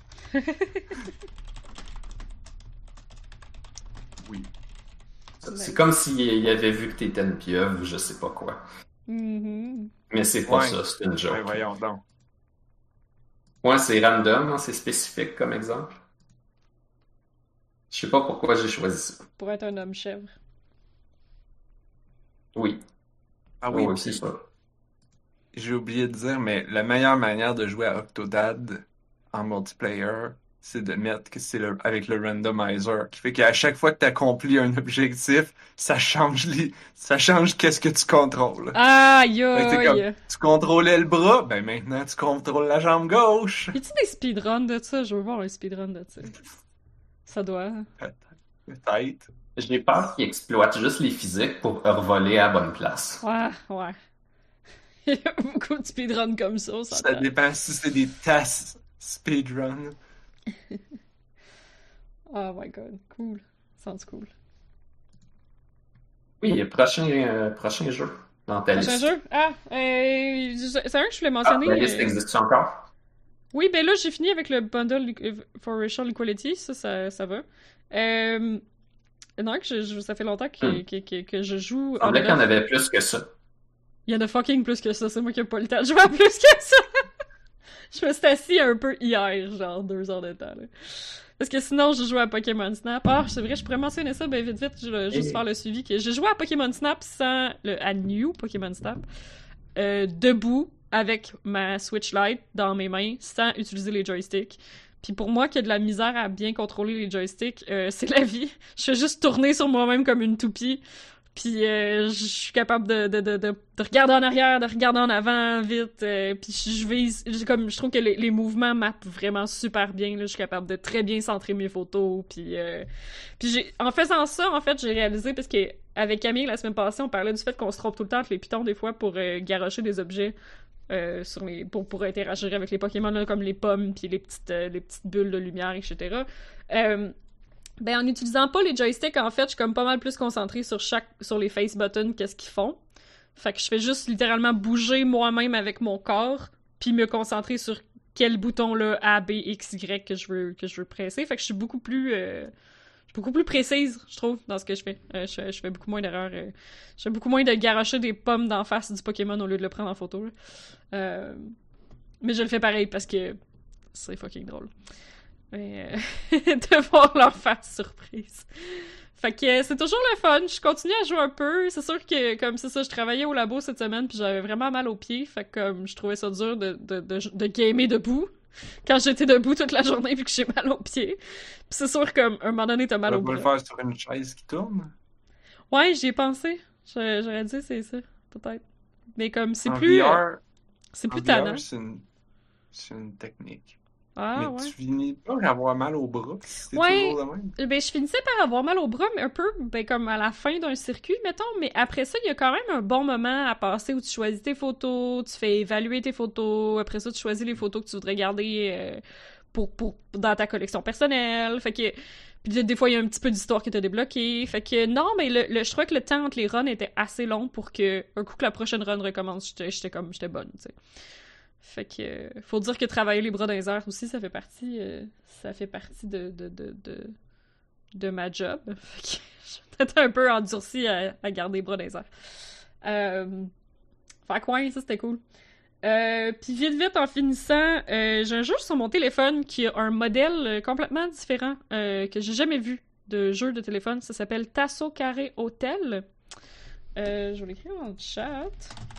Oui. C'est comme s'il avait vu que t'étais une pieuvre, je sais pas quoi. Mhm. Mais c'est pas Ouais. ça, c'est une Ouais, joke. voyons donc. Ouais, c'est random, hein, c'est spécifique comme exemple. Je sais pas pourquoi j'ai choisi ça. Pour être un homme chèvre. Oui, Ah oui, oui, puis c'est ça. j'ai oublié de dire, mais la meilleure manière de jouer à Octodad en multiplayer, c'est de mettre que c'est le, avec le randomizer, qui fait qu'à chaque fois que tu accomplis un objectif, ça change les, ça change qu'est-ce que tu contrôles. Aïe Fait que t'es comme, aïe! tu contrôlais le bras, ben maintenant tu contrôles la jambe gauche. Y a-tu des speedruns de ça? Je veux voir un speedrun de ça. Ça doit. hein. Peut-être. J'ai peur qu'ils exploitent juste les physiques pour revoler à la bonne place. Ouais, ouais. Il y a beaucoup de speedruns comme ça, ça. Ça dépend si c'est des tasks, Speedrun. Oh my god, cool. Sounds cool. Oui, prochain, euh, prochain jeu dans ta Prochain liste. jeu? Ah, euh, c'est un que je voulais Ah, mentionner. la liste euh, existe encore? Oui, ben là, j'ai fini avec le bundle for racial equality, ça, ça, ça va. Euh... Non, que je, je- ça fait longtemps que, Hmm. que, que, que je joue Il on semblait and qu'il y en off. avait plus que ça. Il y en a fucking plus que ça, c'est moi qui ai pas le temps de jouer à plus que ça. Je me suis assis un peu hier, genre deux heures de temps, là. Parce que sinon, je jouais à Pokémon Snap. Ah, c'est vrai, je pourrais mentionner ça ben vite vite, je vais juste Et- faire le suivi. que J'ai joué à Pokémon Snap sans... Le, à New Pokémon Snap, euh, debout, avec ma Switch Lite dans mes mains, sans utiliser les joysticks. Puis pour moi, qui a de la misère à bien contrôler les joysticks, euh, c'est la vie. Je fais juste tourner sur moi-même comme une toupie. Puis euh, je suis capable de, de, de, de, de regarder en arrière, de regarder en avant vite. Euh, puis je, je vise, je- comme je trouve que les, les mouvements mappent vraiment super bien. Là, je suis capable de très bien centrer mes photos. Puis, euh, puis j'ai, en faisant ça, en fait, j'ai réalisé parce que avec Camille la semaine passée, on parlait du fait qu'on se trompe tout le temps entre les pitons des fois pour euh, garrocher des objets. Euh, sur les, pour, pour interagir avec les Pokémon là, comme les pommes puis les petites, euh, les petites bulles de lumière, et cetera. Euh, ben en n'utilisant pas les joysticks, en fait, je suis comme pas mal plus concentrée sur chaque sur les face buttons, qu'est-ce qu'ils font. Fait que je fais juste littéralement bouger moi-même avec mon corps, puis me concentrer sur quel bouton là A, B, X, Y que je veux que je veux presser. Fait que je suis beaucoup plus euh, je suis beaucoup plus précise, je trouve, dans ce que je fais. Euh, je, je fais beaucoup moins d'erreurs. Euh, je fais beaucoup moins de garocher des pommes d'en face du Pokémon au lieu de le prendre en photo. Là. Euh, mais je le fais pareil parce que c'est fucking drôle. Mais, euh, de voir leur face surprise. Fait que euh, c'est toujours le fun. Je continue à jouer un peu. C'est sûr que, comme c'est ça, je travaillais au labo cette semaine puis j'avais vraiment mal aux pieds. Fait que comme je trouvais ça dur de, de, de, de gamer debout. Quand j'étais debout toute la journée puis que j'ai mal aux pieds. Puis c'est sûr qu'à un moment donné, t'as mal On aux va le bras. faire sur une chaise qui tourne. Ouais, j'y ai pensé. Je- J'aurais dit c'est ça, peut-être. Mais comme c'est En plus... euh, V R, c'est en plus V tannant. R, c'est une, c'est une technique. Ah, Mais ouais. tu finis pas d'avoir mal au bras, si c'est Ouais. toujours le même. Euh, Ben, je finissais par avoir mal au bras, mais un peu, ben, comme à la fin d'un circuit, mettons, mais après ça, il y a quand même un bon moment à passer où tu choisis tes photos, tu fais évaluer tes photos, après ça, tu choisis les photos que tu voudrais garder euh, pour, pour, dans ta collection personnelle, fait que, puis là, des fois, il y a un petit peu d'histoire qui t'a débloqué, fait que, non, mais le, le, je crois que le temps entre les runs était assez long pour que, un coup que la prochaine run recommence, j'étais j'étais comme, j'étais bonne, tu sais. Fait que, euh, faut dire que travailler les bras dans les airs aussi, ça fait partie, euh, ça fait partie de, de, de, de, de ma job. Fait que je suis peut-être un peu endurcie à, à garder les bras dans les airs. Euh, fait que ouais, ça c'était cool. Euh, Puis vite vite en finissant, euh, j'ai un jeu sur mon téléphone qui a un modèle euh, complètement différent euh, que j'ai jamais vu de jeu de téléphone. Ça s'appelle Tasso Carré Hotel. Euh, je vais l'écrire dans le chat.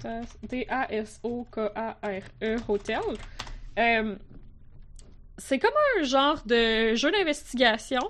T A S O K A R E Hotel. Euh, c'est comme un genre de jeu d'investigation.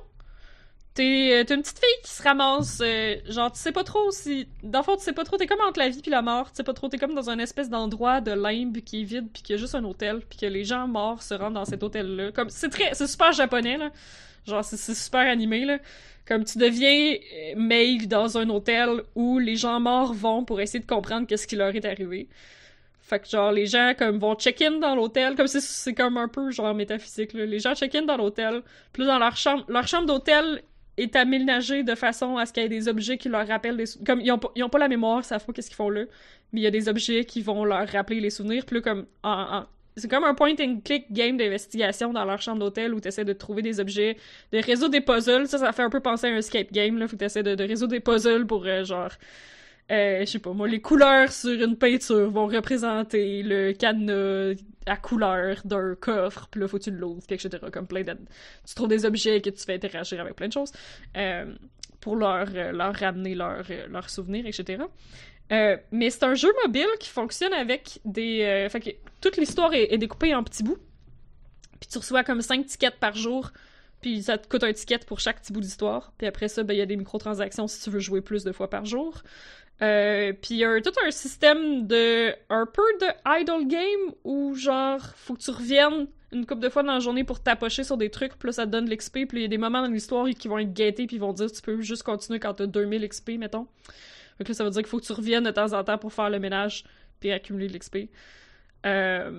T'es, t'es une petite fille qui se ramasse, euh, genre tu sais pas trop si... Dans le fond, tu sais pas trop, t'es comme entre la vie puis la mort, tu sais pas trop, t'es comme dans un espèce d'endroit de limbe qui est vide puis qu'il y a juste un hôtel puis que les gens morts se rendent dans cet hôtel-là. Comme, c'est très... C'est super japonais, là. Genre, c'est, c'est super animé, là. Comme tu deviens euh, maid dans un hôtel où les gens morts vont pour essayer de comprendre qu'est-ce qui leur est arrivé. Fait que genre, les gens comme vont check-in dans l'hôtel, comme c'est, c'est comme un peu genre métaphysique, là. Les gens check-in dans l'hôtel, puis là, dans leur chambre, leur chambre d'hôtel est aménagée de façon à ce qu'il y ait des objets qui leur rappellent des sou- comme ils ont pas, ils ont pas la mémoire, ils savent pas qu'est-ce qu'ils font là, mais il y a des objets qui vont leur rappeler les souvenirs, puis là, comme en, en- c'est comme un point and click game d'investigation dans leur chambre d'hôtel où t'essaies de trouver des objets, de résoudre des puzzles. Ça, ça fait un peu penser à un escape game, là. Faut que t'essaies de, de résoudre des puzzles pour, euh, genre, euh, je sais pas, moi, les couleurs sur une peinture vont représenter le cadenas à couleur d'un coffre, puis là, faut que tu l'ouvres, puis et cetera. Comme plein de... Tu trouves des objets que tu fais interagir avec plein de choses euh, pour leur, euh, leur ramener leurs euh, leurs souvenirs, et cetera. Euh, mais c'est un jeu mobile qui fonctionne avec des... Euh, fait que toute l'histoire est, est découpée en petits bouts. Puis tu reçois comme cinq tickets par jour. Puis ça te coûte un ticket pour chaque petit bout d'histoire. Puis après ça, ben, il y a des microtransactions si tu veux jouer plus de fois par jour. Euh, puis il y a tout un système de... un peu de idle game où genre, faut que tu reviennes une couple de fois dans la journée pour t'approcher sur des trucs, puis là ça te donne de l'X P, puis il y a des moments dans l'histoire qui vont être gâtés, puis ils vont dire tu peux juste continuer quand t'as deux mille X P, mettons. Donc là, ça veut dire qu'il faut que tu reviennes de temps en temps pour faire le ménage puis accumuler de l'X P. Euh,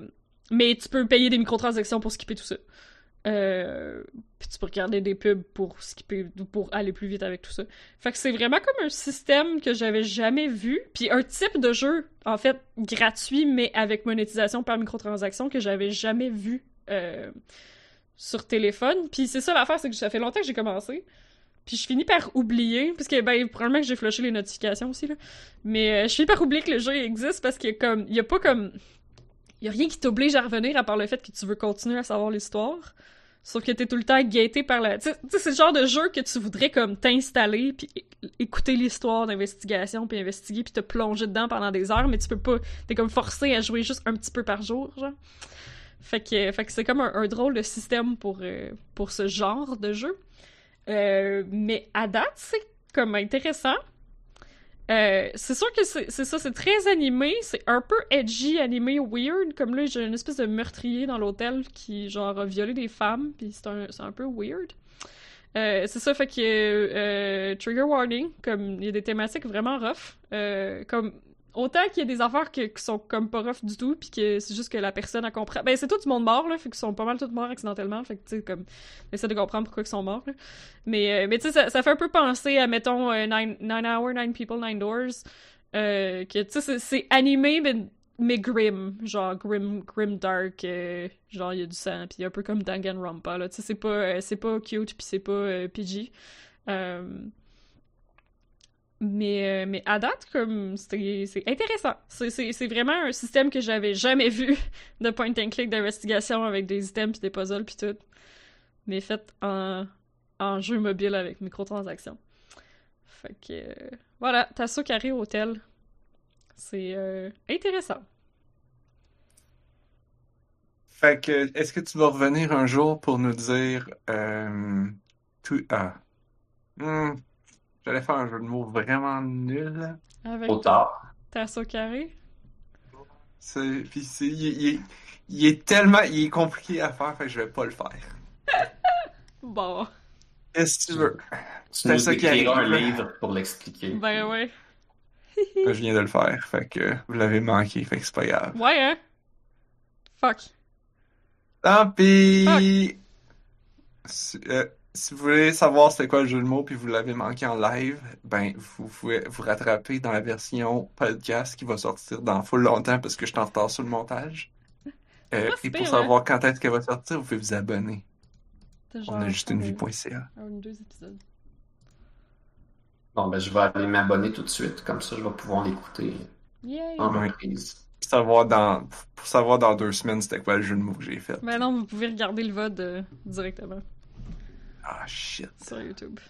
mais tu peux payer des microtransactions pour skipper tout ça. Euh, puis tu peux regarder des pubs pour skipper, pour aller plus vite avec tout ça. Fait que c'est vraiment comme un système que j'avais jamais vu, puis un type de jeu, en fait, gratuit, mais avec monétisation par microtransaction que j'avais jamais vu euh, sur téléphone. Puis c'est ça l'affaire, c'est que ça fait longtemps que j'ai commencé, puis je finis par oublier, parce que, ben, probablement que j'ai flushé les notifications aussi, là, mais euh, je finis par oublier que le jeu existe, parce qu'il y a comme, il y a pas comme... Il y a rien qui t'oblige à revenir à part le fait que tu veux continuer à savoir l'histoire. Sauf que t'es tout le temps guetté par la... Tu sais, c'est le genre de jeu que tu voudrais comme t'installer puis écouter l'histoire d'investigation puis investiguer puis te plonger dedans pendant des heures, mais tu peux pas... T'es comme forcé à jouer juste un petit peu par jour, genre. Fait que, fait que c'est comme un, un drôle de système pour, euh, pour ce genre de jeu. Euh, mais à date, c'est comme intéressant. Euh, c'est sûr que c'est, c'est ça, c'est très animé, c'est un peu edgy, animé, weird, comme là, j'ai une espèce de meurtrier dans l'hôtel qui, genre, a violé des femmes, pis c'est un, c'est un peu weird. Euh, c'est ça, fait que, euh, trigger warning, comme, il y a des thématiques vraiment rough, euh, comme, autant qu'il y a des affaires que, qui sont comme pas rough du tout, pis que c'est juste que la personne a compris. Ben, c'est tout du monde mort, là, fait qu'ils sont pas mal tous morts accidentellement, fait que, tu sais, comme, essaie de comprendre pourquoi ils sont morts, là. Mais, euh, mais tu sais, ça, ça fait un peu penser à, mettons, euh, nine, nine Hour, Nine People, Nine Doors, euh, que, tu sais, c'est, c'est animé, mais, mais grim, genre, grim, grim dark, euh, genre, il y a du sang, pis un peu comme Danganronpa, là, tu sais, c'est pas, euh, c'est pas cute, pis c'est pas euh, P G. Euh... Mais, euh, mais à date, comme, c'est, c'est intéressant. C'est, c'est, c'est vraiment un système que j'avais jamais vu de point and click d'investigation avec des items pis des puzzles pis tout. Mais fait en, en jeu mobile avec microtransactions. Fait que, euh, voilà, Tasso Carré Hotel. C'est euh, intéressant. Fait que, est-ce que tu vas revenir un jour pour nous dire, euh, tout, ah, hmm, j'allais faire un jeu de mots vraiment nul. Avec Trop tard. Tasso Carré? C'est, pis c'est, il, il est, il est tellement, il est compliqué à faire, fait que je vais pas le faire. Bon. Qu'est-ce que tu veux? Tu nous ça qui écriras un arrive. livre pour l'expliquer. Ben ouais. Je viens de le faire, fait que vous l'avez manqué, fait que c'est pas grave. Ouais, hein? Fuck. Tant pis! Si, euh, si vous voulez savoir c'est quoi le jeu de mots puis vous l'avez manqué en live, ben vous pouvez vous rattraper dans la version podcast qui va sortir dans full longtemps parce que je suis en retard sur le montage. Euh, pas et si pour pire, savoir quand est-ce qu'elle va sortir, vous pouvez vous abonner. T'as On genre a juste une un- vie.ca. un ou deux épisodes. Bon, ben, je vais aller m'abonner tout de suite, comme ça, je vais pouvoir l'écouter Yay! en Ouais. reprise. Pour savoir dans, pour savoir dans deux semaines c'était quoi le jeu de mots que j'ai fait. Ben non, vous pouvez regarder le V O D euh, directement Ah shit. sur YouTube.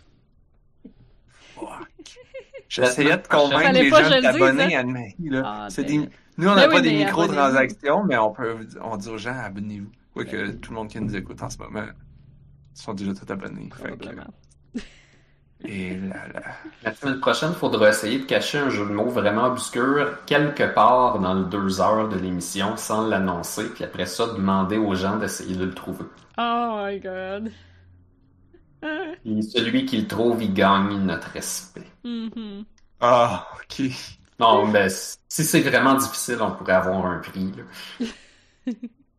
Fuck. J'essayais de convaincre Fallait les pas gens que je de le dise, t'abonner hein. à Anne-Marie, là. Ah, C'est ben. des... Nous, on Ben n'a oui, pas des mais microtransactions, mais on peut on dit aux gens abonnez-vous. Quoique tout le monde qui nous écoute en ce moment sont déjà tous abonnés. Fait que... Probablement. Et là là. La semaine prochaine, il faudra essayer de cacher un jeu de mots vraiment obscur quelque part dans les deux heures de l'émission sans l'annoncer, puis après ça, demander aux gens d'essayer de le trouver. Oh my god. Ah. Et celui qui le trouve, il gagne notre respect. Mhm. Ah, ok. Non, mais si c'est vraiment difficile, on pourrait avoir un prix, là.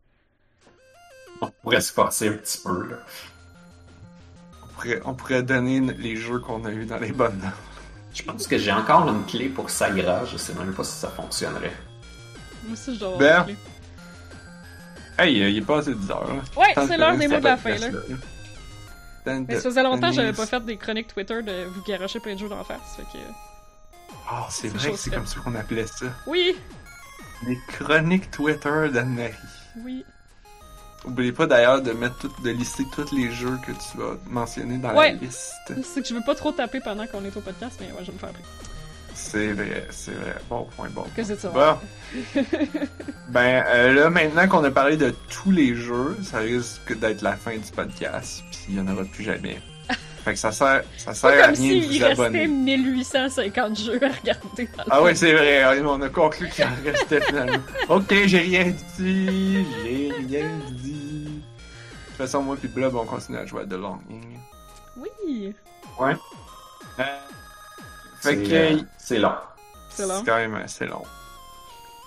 On pourrait se forcer un petit peu, là. On pourrait, on pourrait donner les jeux qu'on a eu dans les bonnes. Je pense que j'ai encore une clé pour Sagra, je sais même pas si ça fonctionnerait. Moi aussi, je dois avoir Ben. la clé. Hey, euh, il est pas assez dix heures. Là. Ouais, Tant c'est que l'heure des ça mots de va la être fin, place, là. là. Tant Mais de- ça faisait longtemps que j'avais Denise. pas fait des chroniques Twitter de vous garocher plein de jeux d'en face, fait que... Ah, c'est C'est vrai chose que c'est faite. comme ça qu'on appelait ça. Oui! Les chroniques Twitter d'Anne-Marie. Oui. Oubliez pas d'ailleurs de mettre tout, de lister tous les jeux que tu vas mentionner dans Ouais. la liste. C'est que je veux pas trop taper pendant qu'on est au podcast, mais ouais, je vais le faire après. C'est vrai, c'est vrai. Bon point, bon. Que c'est ça. Bon. Ben euh, là, maintenant qu'on a parlé de tous les jeux, ça risque d'être la fin du podcast, puis il y en aura plus jamais. Fait que ça sert, ça sert Pas à comme rien de s'il vous restait abonner. mille huit cent cinquante jeux à regarder dans le Ah ouais, fond. c'est vrai, on a conclu qu'il en restait finalement. Ok, j'ai rien dit, j'ai rien dit. De toute façon, moi puis Blob, on continue à jouer à The Longing. Oui! Ouais. Fait C'est, que euh, c'est long. C'est long. c'est quand même assez long.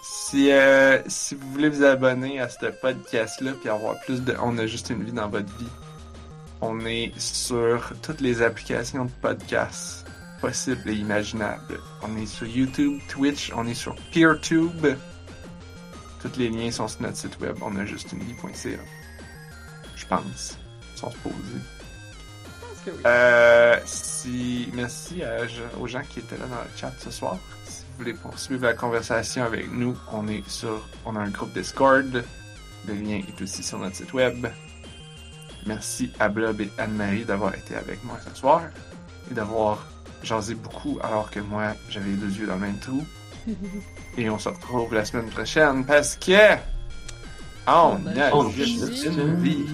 Si, euh, si vous voulez vous abonner à ce podcast-là puis avoir plus de On a juste une vie dans votre vie, on est sur toutes les applications de podcast possibles et imaginables. On est sur YouTube, Twitch, on est sur PeerTube. Tous les liens sont sur notre site web on a juste une vie point c a. Je pense, sans se poser. Je pense que oui. Euh, si, merci à- aux gens qui étaient là dans le chat ce soir. Si vous voulez poursuivre la conversation avec nous, on est sur, on a un groupe Discord. Le lien est aussi sur notre site web. Merci à Blob et Anne-Marie d'avoir été avec moi ce soir et d'avoir jasé beaucoup alors que moi j'avais les deux yeux dans le même trou. Et on se retrouve la semaine prochaine parce que on On a a juste juste une vie.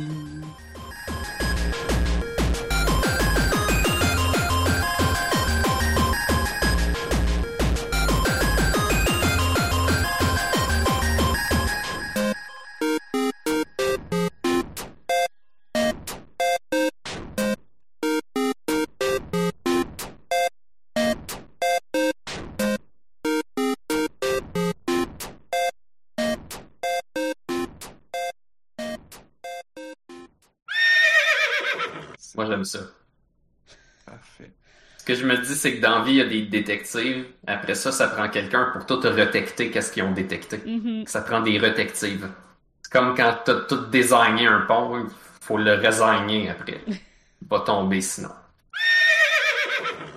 Moi, j'aime ça. Parfait. Ce que je me dis, c'est que dans la vie, il y a des détectives. Après ça, ça prend quelqu'un pour tout retecter qu'est-ce qu'ils ont détecté. Mhm. Ça prend des retectives. C'est comme quand t'as tout désigné un pont, il faut le résigner après. Il va tomber sinon.